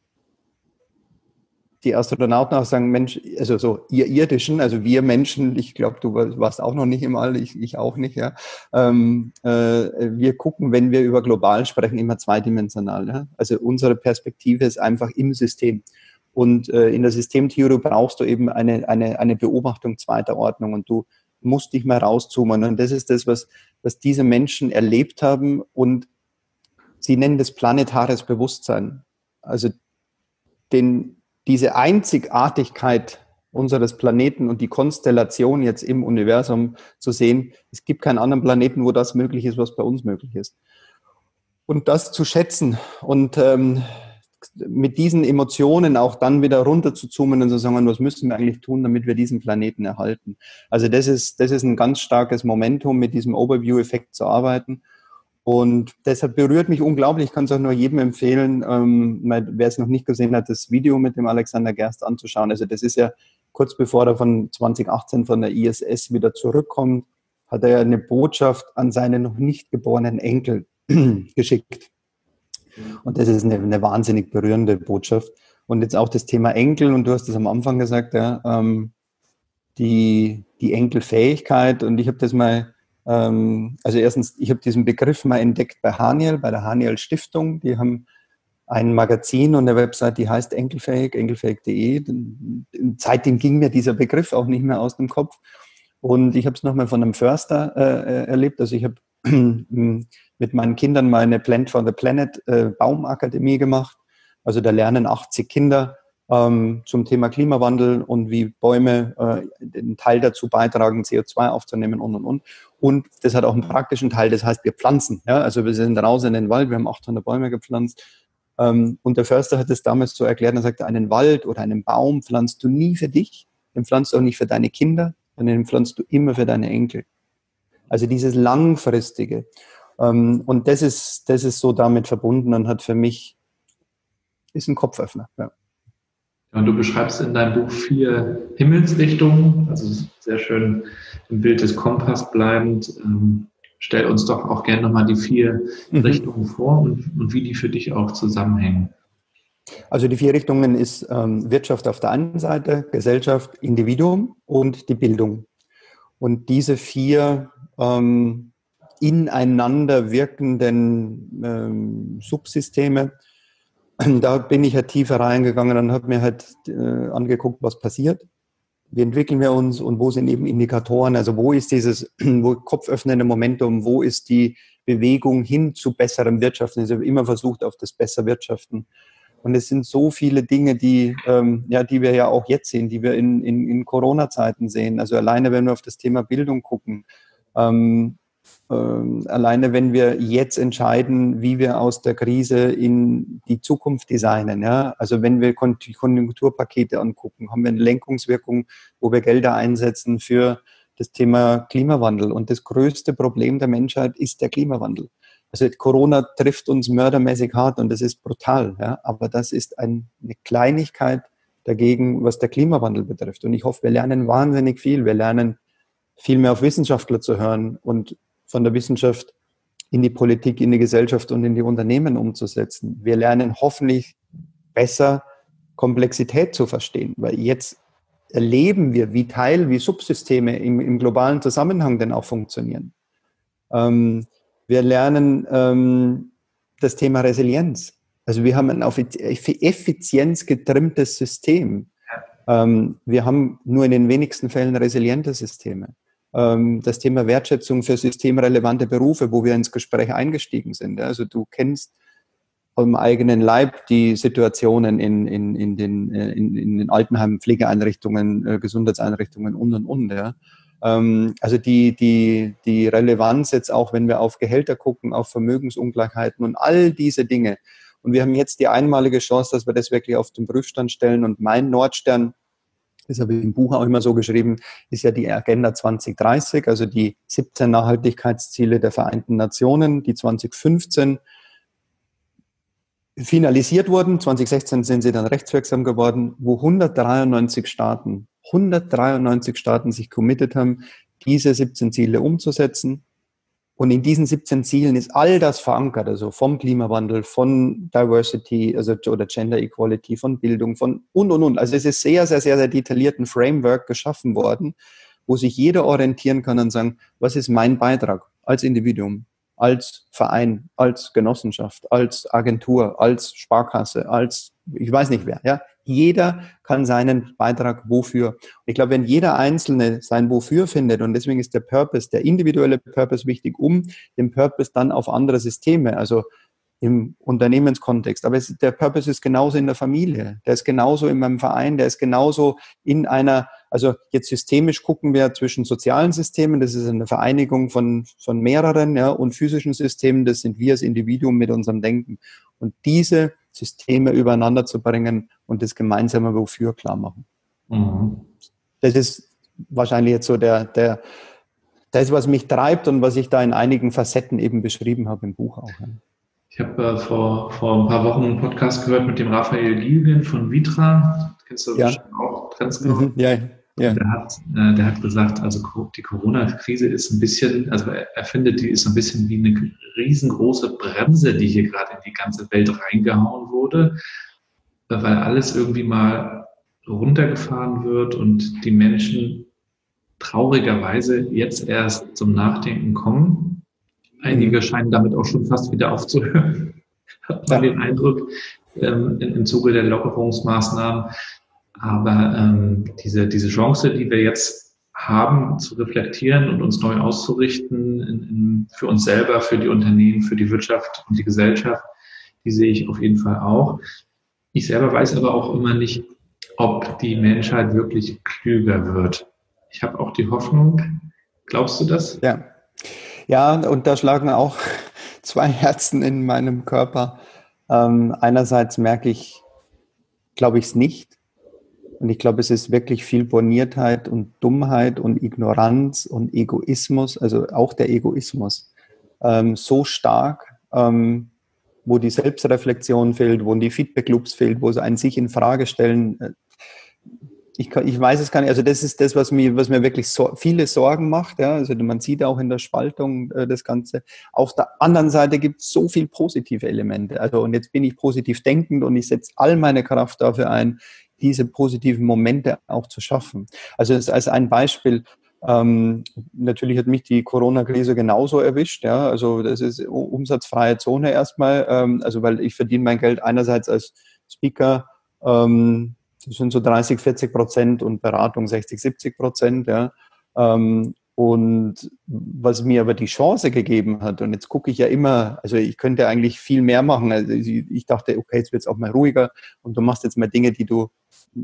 die Astronauten auch sagen, Mensch, also so ihr Irdischen, also wir Menschen, ich glaube, du warst auch noch nicht im All, ich, ich auch nicht, ja. Ähm, äh, wir gucken, wenn wir über global sprechen, immer zweidimensional. Ja? Also unsere Perspektive ist einfach im System. Und äh, in der Systemtheorie brauchst du eben eine, eine, eine Beobachtung zweiter Ordnung und du musst dich mal rauszoomen. Und das ist das, was, was diese Menschen erlebt haben und sie nennen das planetares Bewusstsein. Also den diese Einzigartigkeit unseres Planeten und die Konstellation jetzt im Universum zu sehen, es gibt keinen anderen Planeten, wo das möglich ist, was bei uns möglich ist. Und das zu schätzen und ähm, mit diesen Emotionen auch dann wieder runter zu zoomen und zu sagen, was müssen wir eigentlich tun, damit wir diesen Planeten erhalten. Also das ist, das ist ein ganz starkes Momentum, mit diesem Overview-Effekt zu arbeiten. Und deshalb berührt mich unglaublich. Ich kann es auch nur jedem empfehlen, ähm, wer es noch nicht gesehen hat, das Video mit dem Alexander Gerst anzuschauen. Also das ist ja kurz bevor er von zwanzig achtzehn von der I S S wieder zurückkommt, hat er ja eine Botschaft an seine noch nicht geborenen Enkel geschickt. Und das ist eine, eine wahnsinnig berührende Botschaft. Und jetzt auch das Thema Enkel, und du hast es am Anfang gesagt, ja, ähm, die, die Enkelfähigkeit. Und ich habe das mal Also erstens, ich habe diesen Begriff mal entdeckt bei Haniel, bei der Haniel Stiftung. Die haben ein Magazin und eine Website, die heißt Enkelfähig, enkelfähig punkt de. Seitdem ging mir dieser Begriff auch nicht mehr aus dem Kopf. Und ich habe es nochmal von einem Förster äh, erlebt. Also ich habe mit meinen Kindern mal eine Plant for the Planet äh, Baumakademie gemacht. Also da lernen achtzig Kinder ähm, zum Thema Klimawandel und wie Bäume äh, einen Teil dazu beitragen, C O zwei aufzunehmen und, und, und. Und das hat auch einen praktischen Teil, das heißt, wir pflanzen. Ja? Also wir sind raus in den Wald, wir haben achthundert Bäume gepflanzt. Ähm, und der Förster hat es damals so erklärt, er sagte, einen Wald oder einen Baum pflanzt du nie für dich, den pflanzt du auch nicht für deine Kinder, sondern den pflanzt du immer für deine Enkel. Also dieses Langfristige. Ähm, und das ist, das ist so damit verbunden und hat für mich, ist ein Kopföffner. Ja. Und du beschreibst in deinem Buch vier Himmelsrichtungen, also sehr schön im Bild des Kompass bleibend. Ähm, stell uns doch auch gerne nochmal die vier mhm. Richtungen vor und, und wie die für dich auch zusammenhängen. Also die vier Richtungen ist ähm, Wirtschaft auf der einen Seite, Gesellschaft, Individuum und die Bildung. Und diese vier ähm, ineinander wirkenden ähm, Subsysteme, da bin ich halt tiefer reingegangen und habe mir halt äh, angeguckt, was passiert. Wie entwickeln wir uns und wo sind eben Indikatoren? Also wo ist dieses wo kopföffnende Momentum? Wo ist die Bewegung hin zu besserem Wirtschaften? Ich habe immer versucht, auf das besser Wirtschaften. Und es sind so viele Dinge, die, ähm, ja, die wir ja auch jetzt sehen, die wir in, in, in Corona-Zeiten sehen. Also alleine, wenn wir auf das Thema Bildung gucken, ähm, ähm, alleine, wenn wir jetzt entscheiden, wie wir aus der Krise in die Zukunft designen. Ja? Also wenn wir die Konjunkturpakete angucken, haben wir eine Lenkungswirkung, wo wir Gelder einsetzen für das Thema Klimawandel. Und das größte Problem der Menschheit ist der Klimawandel. Also Corona trifft uns mördermäßig hart und das ist brutal. Ja? Aber das ist ein, eine Kleinigkeit dagegen, was der Klimawandel betrifft. Und ich hoffe, wir lernen wahnsinnig viel. Wir lernen viel mehr auf Wissenschaftler zu hören und von der Wissenschaft in die Politik, in die Gesellschaft und in die Unternehmen umzusetzen. Wir lernen hoffentlich besser Komplexität zu verstehen, weil jetzt erleben wir, wie Teil, wie Subsysteme im, im globalen Zusammenhang denn auch funktionieren. Ähm, wir lernen ähm, das Thema Resilienz. Also wir haben ein auf Effizienz getrimmtes System. Ähm, wir haben nur in den wenigsten Fällen resiliente Systeme. Ähm, das Thema Wertschätzung für systemrelevante Berufe, wo wir ins Gespräch eingestiegen sind. Also du kennst am eigenen Leib die Situationen in, in, in, den, in, in den Altenheimen, Pflegeeinrichtungen, äh, Gesundheitseinrichtungen und, und, und. Ja. Ähm, also die, die, die Relevanz jetzt auch, wenn wir auf Gehälter gucken, auf Vermögensungleichheiten und all diese Dinge. Und wir haben jetzt die einmalige Chance, dass wir das wirklich auf den Prüfstand stellen. Und mein Nordstern, das habe ich im Buch auch immer so geschrieben, ist ja die Agenda zwanzig dreißig, also die siebzehn Nachhaltigkeitsziele der Vereinten Nationen, die zwanzig fünfzehn finalisiert wurden. zwanzig sechzehn sind sie dann rechtswirksam geworden, wo hundertdreiundneunzig Staaten, hundertdreiundneunzig Staaten sich committed haben, diese siebzehn Ziele umzusetzen. Und in diesen siebzehn Zielen ist all das verankert, also vom Klimawandel, von Diversity, also oder Gender Equality, von Bildung, von und, und, und. Also es ist sehr, sehr, sehr, sehr detaillierten Framework geschaffen worden, wo sich jeder orientieren kann und sagen, was ist mein Beitrag als Individuum, als Verein, als Genossenschaft, als Agentur, als Sparkasse, als, ich weiß nicht wer, ja. Jeder kann seinen Beitrag wofür. Und ich glaube, wenn jeder Einzelne sein Wofür findet, und deswegen ist der Purpose, der individuelle Purpose wichtig, um den Purpose dann auf andere Systeme, also im Unternehmenskontext. Aber es, der Purpose ist genauso in der Familie, der ist genauso in meinem Verein, der ist genauso in einer, also jetzt systemisch gucken wir zwischen sozialen Systemen, das ist eine Vereinigung von, von mehreren, ja, und physischen Systemen, das sind wir als Individuum mit unserem Denken. Und diese Systeme übereinander zu bringen und das gemeinsame Wofür klar machen. Mhm. Das ist wahrscheinlich jetzt so der, der, das, was mich treibt und was ich da in einigen Facetten eben beschrieben habe im Buch auch. Ja. Ich habe äh, vor, vor ein paar Wochen einen Podcast gehört mit dem Raphael Gilgen von Vitra. Kennst du ja. bestimmt auch ganz genau. Mhm. Ja, ja. Der hat, äh, der hat gesagt, also die Corona-Krise ist ein bisschen, also er, er findet, die ist ein bisschen wie eine riesengroße Bremse, die hier gerade in die ganze Welt reingehauen wurde, weil alles irgendwie mal runtergefahren wird und die Menschen traurigerweise jetzt erst zum Nachdenken kommen. Einige scheinen damit auch schon fast wieder aufzuhören, hat man den Eindruck, ähm, im Zuge der Lockerungsmaßnahmen. Aber ähm, diese, diese Chance, die wir jetzt haben, zu reflektieren und uns neu auszurichten in, in, für uns selber, für die Unternehmen, für die Wirtschaft und die Gesellschaft, die sehe ich auf jeden Fall auch. Ich selber weiß aber auch immer nicht, ob die Menschheit wirklich klüger wird. Ich habe auch die Hoffnung. Glaubst du das? Ja. Ja, und da schlagen auch zwei Herzen in meinem Körper. Ähm, einerseits merke ich, glaube ich es nicht. Und ich glaube, es ist wirklich viel Borniertheit und Dummheit und Ignoranz und Egoismus, also auch der Egoismus, ähm, so stark, ähm, wo die Selbstreflexion fehlt, wo die Feedback-Loops fehlt, wo sie ein sich in Frage stellen. Ich, kann, ich weiß es gar nicht, also das ist das, was mir, was mir wirklich so, viele Sorgen macht. Ja? Also man sieht auch in der Spaltung äh, das Ganze. Auf der anderen Seite gibt es so viel positive Elemente. Also und jetzt bin ich positiv denkend und ich setze all meine Kraft dafür ein, diese positiven Momente auch zu schaffen. Also das als ein Beispiel, Ähm, natürlich hat mich die Corona-Krise genauso erwischt. Ja, also das ist umsatzfreie Zone erstmal. Ähm, also weil ich verdiene mein Geld einerseits als Speaker, ähm, das sind so dreißig, vierzig Prozent und Beratung sechzig, siebzig Prozent. Ja. Ähm, und was mir aber die Chance gegeben hat, und jetzt gucke ich ja immer, also ich könnte eigentlich viel mehr machen. Also ich, ich dachte, okay, jetzt wird es auch mal ruhiger und du machst jetzt mal Dinge, die du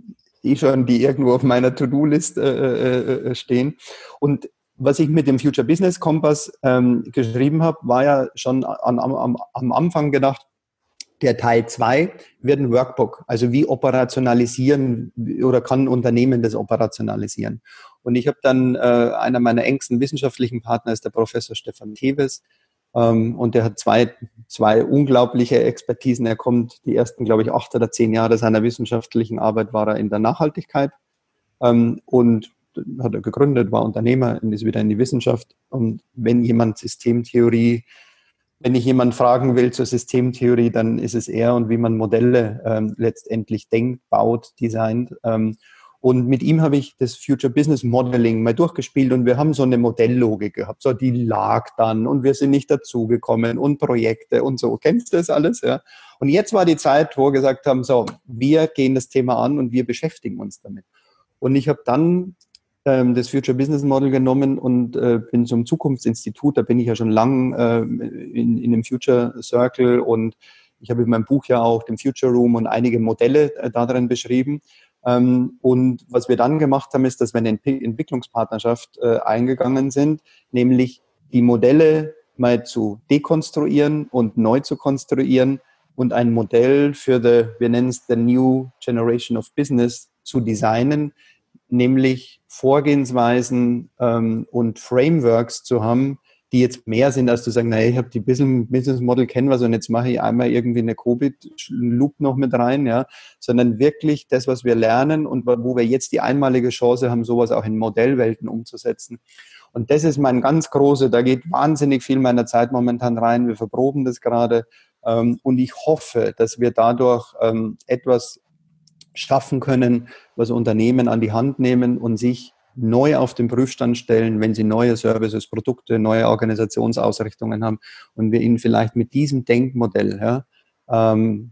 eh schon, die irgendwo auf meiner To-Do-List äh, äh, stehen. Und was ich mit dem Future Business Kompass ähm, geschrieben habe, war ja schon an, am, am Anfang gedacht, der Teil zwei wird ein Workbook. Also wie operationalisieren oder kann ein Unternehmen das operationalisieren? Und ich habe dann, äh, einer meiner engsten wissenschaftlichen Partner ist der Professor Stefan Teves. Ähm, und der hat zwei, zwei unglaubliche Expertisen. Er kommt die ersten, glaube ich, acht oder zehn Jahre seiner wissenschaftlichen Arbeit war er in der Nachhaltigkeit. Ähm, und hat er gegründet, war Unternehmer und ist wieder in die Wissenschaft. Und wenn jemand Systemtheorie Wenn ich jemanden fragen will zur Systemtheorie, dann ist es er und wie man Modelle ähm, letztendlich denkt, baut, designt. Ähm, und mit ihm habe ich das Future Business Modeling mal durchgespielt und wir haben so eine Modelllogik gehabt. So, die lag dann und wir sind nicht dazugekommen und Projekte und so. Kennst du das alles? Ja. Und jetzt war die Zeit, wo wir gesagt haben, so, wir gehen das Thema an und wir beschäftigen uns damit. Und ich habe dann das Future Business Model genommen und äh, bin zum Zukunftsinstitut. Da bin ich ja schon lang äh, in, in dem Future Circle und ich habe in meinem Buch ja auch den Future Room und einige Modelle äh, darin beschrieben. Ähm, und was wir dann gemacht haben, ist, dass wir eine Ent- Entwicklungspartnerschaft äh, eingegangen sind, nämlich die Modelle mal zu dekonstruieren und neu zu konstruieren und ein Modell für the, wir nennen es the New Generation of Business zu designen, nämlich Vorgehensweisen ähm, und Frameworks zu haben, die jetzt mehr sind, als zu sagen, naja, ich habe die Business Model Canvas und jetzt mache ich einmal irgendwie eine Covid-Loop noch mit rein, ja, sondern wirklich das, was wir lernen und wo wir jetzt die einmalige Chance haben, sowas auch in Modellwelten umzusetzen. Und das ist mein ganz große, da geht wahnsinnig viel meiner Zeit momentan rein, wir verproben das gerade ähm, und ich hoffe, dass wir dadurch ähm, etwas schaffen können, was Unternehmen an die Hand nehmen und sich neu auf den Prüfstand stellen, wenn sie neue Services, Produkte, neue Organisationsausrichtungen haben und wir ihnen vielleicht mit diesem Denkmodell ja, ähm,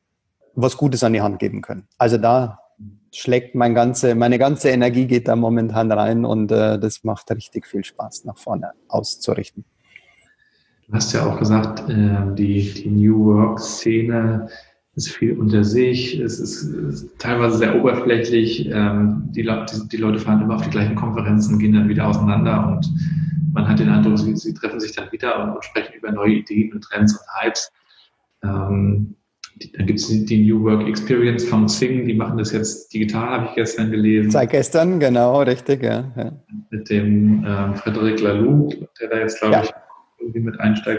was Gutes an die Hand geben können. Also da schlägt mein ganze, meine ganze Energie geht da momentan rein und äh, das macht richtig viel Spaß, nach vorne auszurichten. Du hast ja auch gesagt, äh, die, die New Work-Szene ist viel unter sich, es ist, ist teilweise sehr oberflächlich, ähm, die, die, die Leute fahren immer auf die gleichen Konferenzen, gehen dann wieder auseinander und man hat den Eindruck, sie, sie treffen sich dann wieder und, und sprechen über neue Ideen und Trends und Hypes. Ähm, die, dann gibt es die, die New Work Experience von Xing, die machen das jetzt digital, habe ich gestern gelesen. Seit gestern, genau, richtig, ja. ja. Mit dem ähm, Frédéric Laloux, der da jetzt, glaube ja. ich, irgendwie mit einsteigt.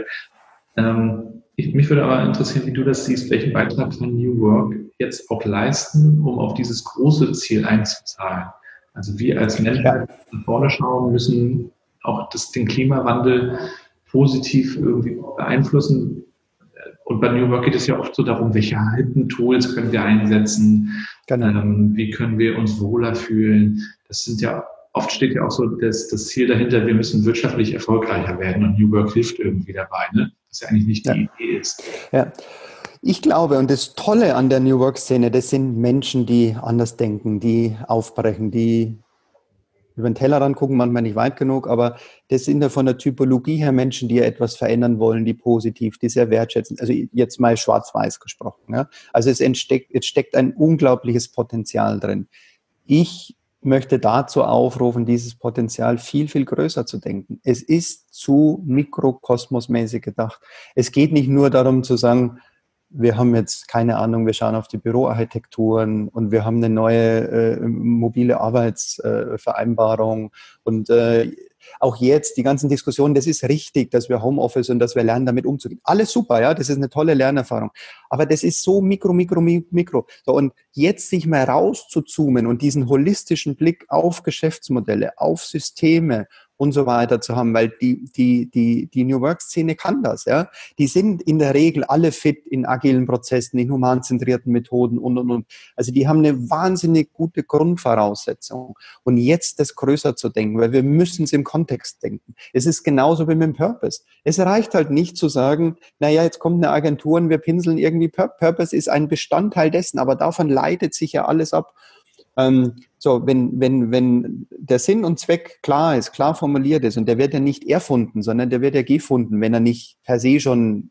Ähm, ich, mich würde aber interessieren, wie du das siehst, welchen Beitrag kann New Work jetzt auch leisten, um auf dieses große Ziel einzuzahlen. Also wir als Menschen ja. nach vorne schauen, müssen auch das, den Klimawandel positiv irgendwie beeinflussen. Und bei New Work geht es ja oft so darum, welche alten Tools können wir einsetzen, genau. ähm, wie können wir uns wohler fühlen. Das sind ja Oft steht ja auch so das, das Ziel dahinter, wir müssen wirtschaftlich erfolgreicher werden und New Work hilft irgendwie dabei, ne? Was ja eigentlich nicht die ja. Idee ist. Ja. Ich glaube, und das Tolle an der New Work-Szene, das sind Menschen, die anders denken, die aufbrechen, die über den Tellerrand gucken, manchmal nicht weit genug, aber das sind ja von der Typologie her Menschen, die ja etwas verändern wollen, die positiv, die sehr wertschätzen. Also jetzt mal schwarz-weiß gesprochen. Ja? Also es entsteckt, es steckt ein unglaubliches Potenzial drin. Ich möchte dazu aufrufen, dieses Potenzial viel, viel größer zu denken. Es ist zu mikrokosmosmäßig gedacht. Es geht nicht nur darum zu sagen, wir haben jetzt, keine Ahnung, wir schauen auf die Büroarchitekturen und wir haben eine neue äh, mobile Arbeitsvereinbarung äh, und äh, auch jetzt die ganzen Diskussionen, das ist richtig, dass wir Homeoffice und dass wir lernen, damit umzugehen. Alles super, ja, das ist eine tolle Lernerfahrung. Aber das ist so mikro, mikro, mikro. So, und jetzt sich mal rauszuzoomen und diesen holistischen Blick auf Geschäftsmodelle, auf Systeme und so weiter zu haben, weil die, die, die, die New Work-Szene kann das. Ja? Die sind in der Regel alle fit in agilen Prozessen, in humanzentrierten Methoden und, und, und. Also die haben eine wahnsinnig gute Grundvoraussetzung. Und jetzt das größer zu denken, weil wir müssen es im Kontext denken. Es ist genauso wie mit dem Purpose. Es reicht halt nicht zu sagen, naja, jetzt kommt eine Agentur und wir pinseln irgendwie. Purpose ist ein Bestandteil dessen, aber davon leitet sich ja alles ab. Ähm, so, wenn, wenn, wenn der Sinn und Zweck klar ist, klar formuliert ist, und der wird ja nicht erfunden, sondern der wird ja gefunden, wenn er nicht per se schon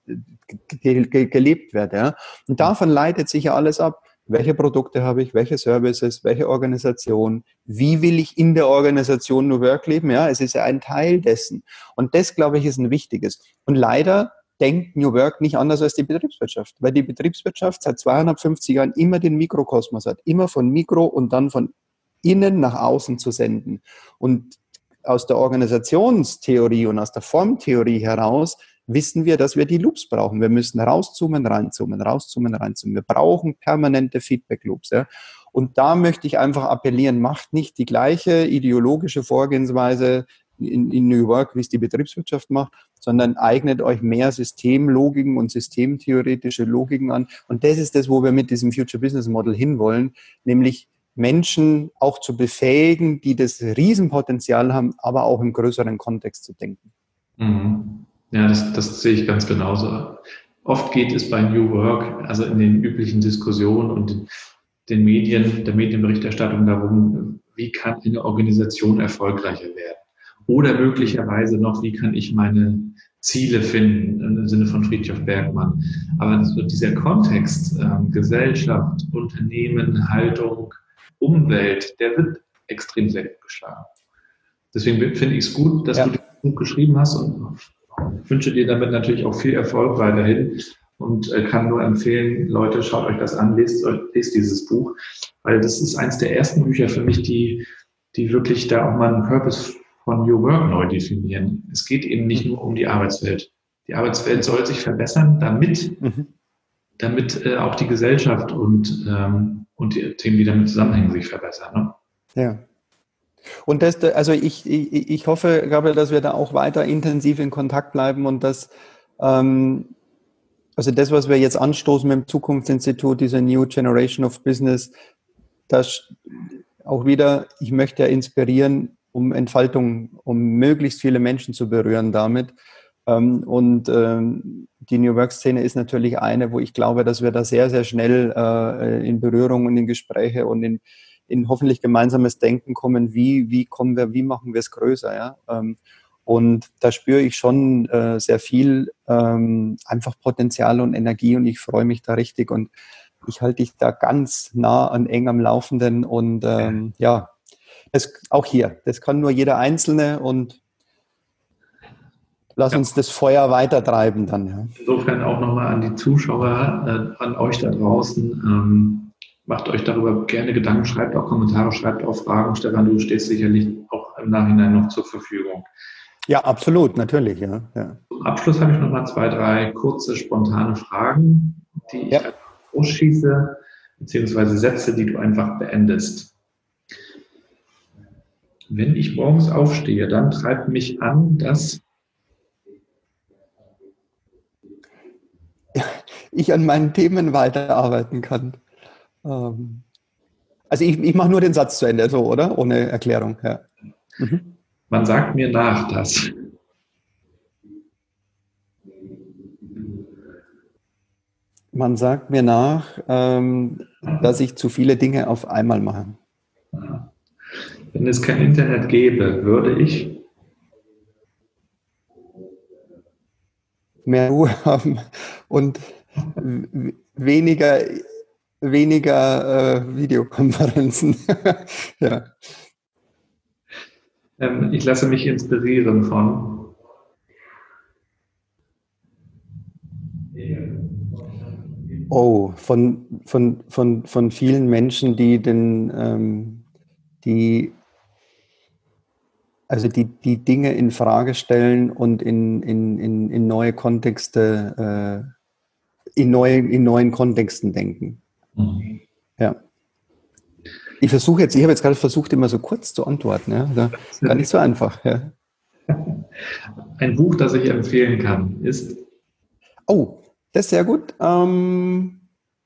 ge ge gelebt wird. Ja? Und davon leitet sich ja alles ab. Welche Produkte habe ich, welche Services, welche Organisation, wie will ich in der Organisation New Work leben? Ja, es ist ja ein Teil dessen. Und das, glaube ich, ist ein wichtiges. Und leider denkt New Work nicht anders als die Betriebswirtschaft, weil die Betriebswirtschaft seit zweihundertfünfzig Jahren immer den Mikrokosmos hat, immer von Mikro und dann von innen nach außen zu senden. Und aus der Organisationstheorie und aus der Formtheorie heraus wissen wir, dass wir die Loops brauchen. Wir müssen rauszoomen, reinzoomen, rauszoomen, reinzoomen. Wir brauchen permanente Feedback-Loops. Ja. Und da möchte ich einfach appellieren, macht nicht die gleiche ideologische Vorgehensweise in, in New Work, wie es die Betriebswirtschaft macht, sondern eignet euch mehr Systemlogiken und systemtheoretische Logiken an. Und das ist das, wo wir mit diesem Future Business Model hinwollen, nämlich Menschen auch zu befähigen, die das Riesenpotenzial haben, aber auch im größeren Kontext zu denken. Mhm. Ja, das, das sehe ich ganz genauso. Oft geht es bei New Work, also in den üblichen Diskussionen und den Medien, der Medienberichterstattung darum, wie kann eine Organisation erfolgreicher werden? Oder möglicherweise noch, wie kann ich meine Ziele finden, im Sinne von Friedrich Bergmann. Aber so dieser Kontext, ähm, Gesellschaft, Unternehmen, Haltung, Umwelt, der wird extrem selten geschlagen. Deswegen finde ich es gut, dass ja. du das Buch geschrieben hast und wünsche dir damit natürlich auch viel Erfolg weiterhin und äh, kann nur empfehlen, Leute, schaut euch das an, lest, lest dieses Buch, weil das ist eins der ersten Bücher für mich, die, die wirklich da auch mal einen Purpose von New Work neu definieren. Es geht eben nicht nur um die Arbeitswelt. Die Arbeitswelt soll sich verbessern, damit, mhm. damit äh, auch die Gesellschaft und, ähm, und die Themen, die damit zusammenhängen, sich verbessern. Ne? Ja. Und das, also ich, ich, ich hoffe, Gabriel, dass wir da auch weiter intensiv in Kontakt bleiben und dass, ähm, also das, was wir jetzt anstoßen mit dem Zukunftsinstitut, diese New Generation of Business, das auch wieder, ich möchte ja inspirieren, um Entfaltung, um möglichst viele Menschen zu berühren damit. Und die New Work-Szene ist natürlich eine, wo ich glaube, dass wir da sehr, sehr schnell in Berührung und in Gespräche und in, in hoffentlich gemeinsames Denken kommen, wie, wie kommen wir, wie machen wir es größer. Ja? Und da spüre ich schon sehr viel einfach Potenzial und Energie und ich freue mich da richtig und ich halte dich da ganz nah an eng am Laufenden und ähm, ja, das, auch hier, das kann nur jeder Einzelne und lass ja. uns das Feuer weitertreiben dann. Ja. Insofern auch nochmal an die Zuschauer, äh, an euch da draußen. Ähm, macht euch darüber gerne Gedanken, schreibt auch Kommentare, schreibt auch Fragen. Stefan, du stehst sicherlich auch im Nachhinein noch zur Verfügung. Ja, absolut, natürlich. Ja. Ja. Zum Abschluss habe ich nochmal zwei, drei kurze, spontane Fragen, die ich ja. ausschieße, beziehungsweise Sätze, die du einfach beendest. Wenn ich morgens aufstehe, dann treibt mich an, dass ich an meinen Themen weiterarbeiten kann. Ähm, also ich, ich mache nur den Satz zu Ende, so, oder? Ohne Erklärung. Ja. Mhm. Man sagt mir nach, dass Man sagt mir nach, ähm, dass ich zu viele Dinge auf einmal mache. Wenn es kein Internet gäbe, würde ich mehr Ruhe haben und weniger, weniger äh, Videokonferenzen. ja. ähm, ich lasse mich inspirieren von Oh, von, von, von, von vielen Menschen, die den ähm, die also die, die Dinge in Frage stellen und in, in, in, in neue Kontexte, äh, in, neue, in neuen Kontexten denken. Mhm. Ja. Ich versuche jetzt, ich habe jetzt gerade versucht, immer so kurz zu antworten. Ja? Da, gar nicht so einfach. Ja. Ein Buch, das ich empfehlen kann, ist... Oh, das ist sehr gut. Ähm,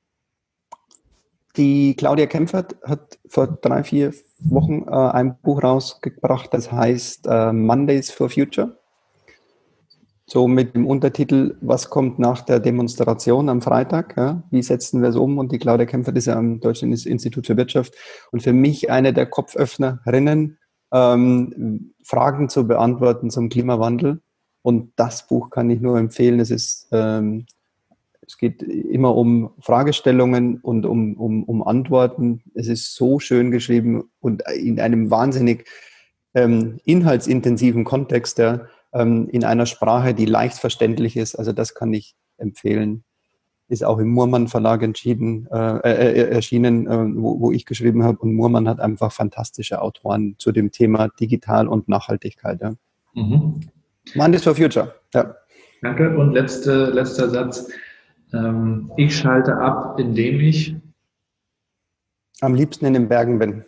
die Claudia Kempfert hat vor drei, vier Wochen äh, ein Buch rausgebracht, das heißt äh, Mondays for Future. So mit dem Untertitel, was kommt nach der Demonstration am Freitag? Ja? Wie setzen wir es um? Und die Claudia Kempfert ist ja am Deutschen Institut für Wirtschaft und für mich eine der Kopföffnerinnen, ähm, Fragen zu beantworten zum Klimawandel. Und das Buch kann ich nur empfehlen. Es ist, ähm, es geht immer um Fragestellungen und um, um, um Antworten. Es ist so schön geschrieben und in einem wahnsinnig ähm, inhaltsintensiven Kontext, ja, ähm, in einer Sprache, die leicht verständlich ist. Also das kann ich empfehlen. Ist auch im Murmann Verlag entschieden, äh, äh, erschienen, äh, wo, wo ich geschrieben habe. Und Murmann hat einfach fantastische Autoren zu dem Thema Digital und Nachhaltigkeit. Ja. Mhm. Mondays for Future. Ja. Danke. Und letzte, letzter Satz. Ähm, ich schalte ab, indem ich am liebsten in den Bergen bin.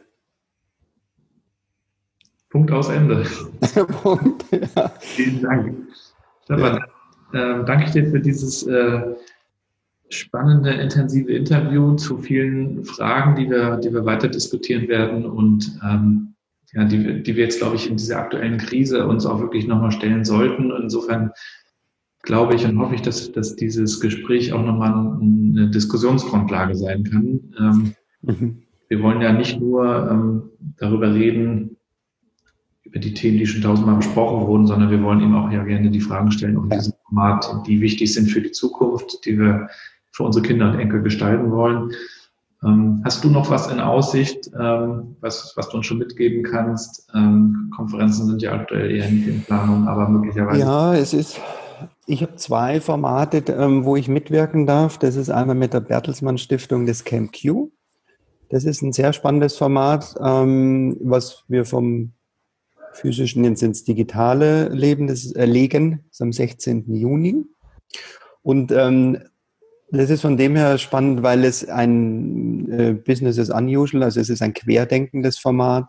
Punkt aus Ende. Punkt, ja. Vielen Dank. Stefan, ja. äh, danke ich dir für dieses äh, spannende, intensive Interview zu vielen Fragen, die wir, die wir weiter diskutieren werden und ähm, ja, die, die wir jetzt, glaube ich, in dieser aktuellen Krise uns auch wirklich nochmal stellen sollten. Insofern glaube ich und hoffe ich, dass, dass dieses Gespräch auch nochmal eine Diskussionsgrundlage sein kann. Ähm, mhm. Wir wollen ja nicht nur ähm, darüber reden, über die Themen, die schon tausendmal besprochen wurden, sondern wir wollen ihm auch ja gerne die Fragen stellen, auch in diesem Format, die wichtig sind für die Zukunft, die wir für unsere Kinder und Enkel gestalten wollen. Ähm, hast du noch was in Aussicht, ähm, was, was du uns schon mitgeben kannst? Ähm, Konferenzen sind ja aktuell eher nicht in Planung, aber möglicherweise... Ja, es ist... Ich habe zwei Formate, ähm, wo ich mitwirken darf. Das ist einmal mit der Bertelsmann Stiftung das Camp Q. Das ist ein sehr spannendes Format, ähm, was wir vom physischen ins, ins digitale Leben das erlegen, das ist am sechzehnten Juni. Und ähm, das ist von dem her spannend, weil es ein äh, Business as unusual, also es ist ein querdenkendes Format.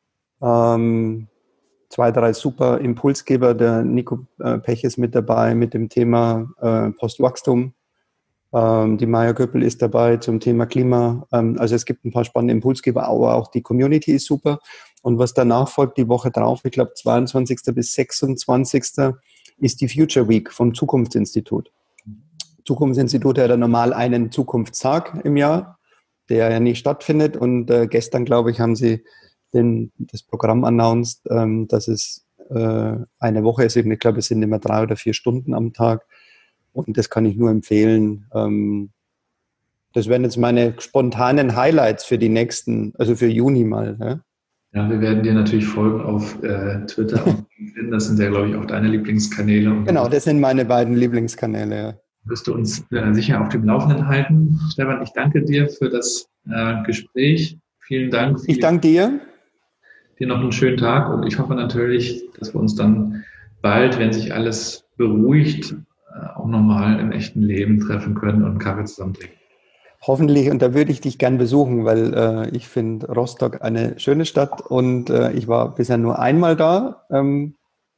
Ähm, zwei, drei super Impulsgeber, der Nico äh, Pech ist mit dabei mit dem Thema äh, Postwachstum. Ähm, die Maja Göppel ist dabei zum Thema Klima. Ähm, also es gibt ein paar spannende Impulsgeber, aber auch die Community ist super. Und was danach folgt, die Woche drauf, ich glaube zweiundzwanzigsten bis sechsundzwanzigsten ist die Future Week vom Zukunftsinstitut. Zukunftsinstitut hat ja normal einen Zukunftstag im Jahr, der ja nicht stattfindet. Und äh, gestern, glaube ich, haben sie den, das Programm announced, ähm, dass es äh, eine Woche ist. Ich glaube, es sind immer drei oder vier Stunden am Tag. Und das kann ich nur empfehlen. Ähm, das wären jetzt meine spontanen Highlights für die nächsten, also für Juni mal. Ja, ja wir werden dir natürlich folgen auf äh, Twitter und LinkedIn. Das sind ja, glaube ich, auch deine Lieblingskanäle. Und genau, das sind meine beiden Lieblingskanäle, ja. Wirst du uns äh, sicher auf dem Laufenden halten. Stefan, ich danke dir für das äh, Gespräch. Vielen Dank. Ich danke dir. Dir noch einen schönen Tag und ich hoffe natürlich, dass wir uns dann bald, wenn sich alles beruhigt, äh, auch nochmal im echten Leben treffen können und Kaffee zusammen trinken. Hoffentlich, und da würde ich dich gern besuchen, weil äh, ich finde Rostock eine schöne Stadt und äh, ich war bisher nur einmal da. Ähm,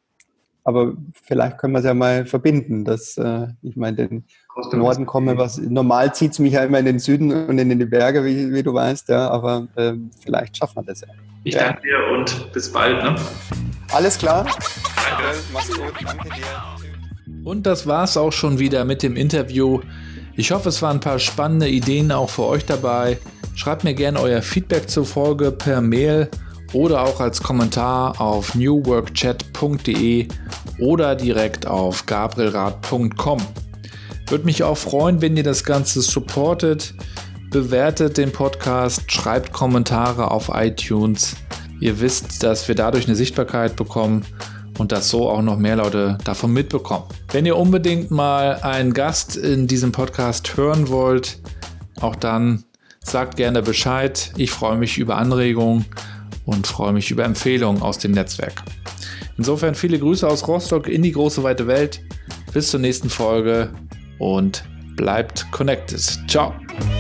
Aber vielleicht können wir es ja mal verbinden, dass äh, ich mal in den Rostock Norden komme. Was, normal zieht es mich ja immer in den Süden und in die Berge, wie, wie du weißt, ja, aber äh, vielleicht schaffen wir das ja. Ich ja. danke dir und bis bald. Ne? Alles klar. Danke. Mach's gut. Danke dir. Und das war's auch schon wieder mit dem Interview. Ich hoffe, es waren ein paar spannende Ideen auch für euch dabei. Schreibt mir gerne euer Feedback zur Folge per Mail oder auch als Kommentar auf new work chat punkt de oder direkt auf gabrielrath punkt com. Würde mich auch freuen, wenn ihr das Ganze supportet. Bewertet den Podcast, schreibt Kommentare auf iTunes. Ihr wisst, dass wir dadurch eine Sichtbarkeit bekommen und dass so auch noch mehr Leute davon mitbekommen. Wenn ihr unbedingt mal einen Gast in diesem Podcast hören wollt, auch dann sagt gerne Bescheid. Ich freue mich über Anregungen und freue mich über Empfehlungen aus dem Netzwerk. Insofern viele Grüße aus Rostock in die große weite Welt. Bis zur nächsten Folge und bleibt connected. Ciao.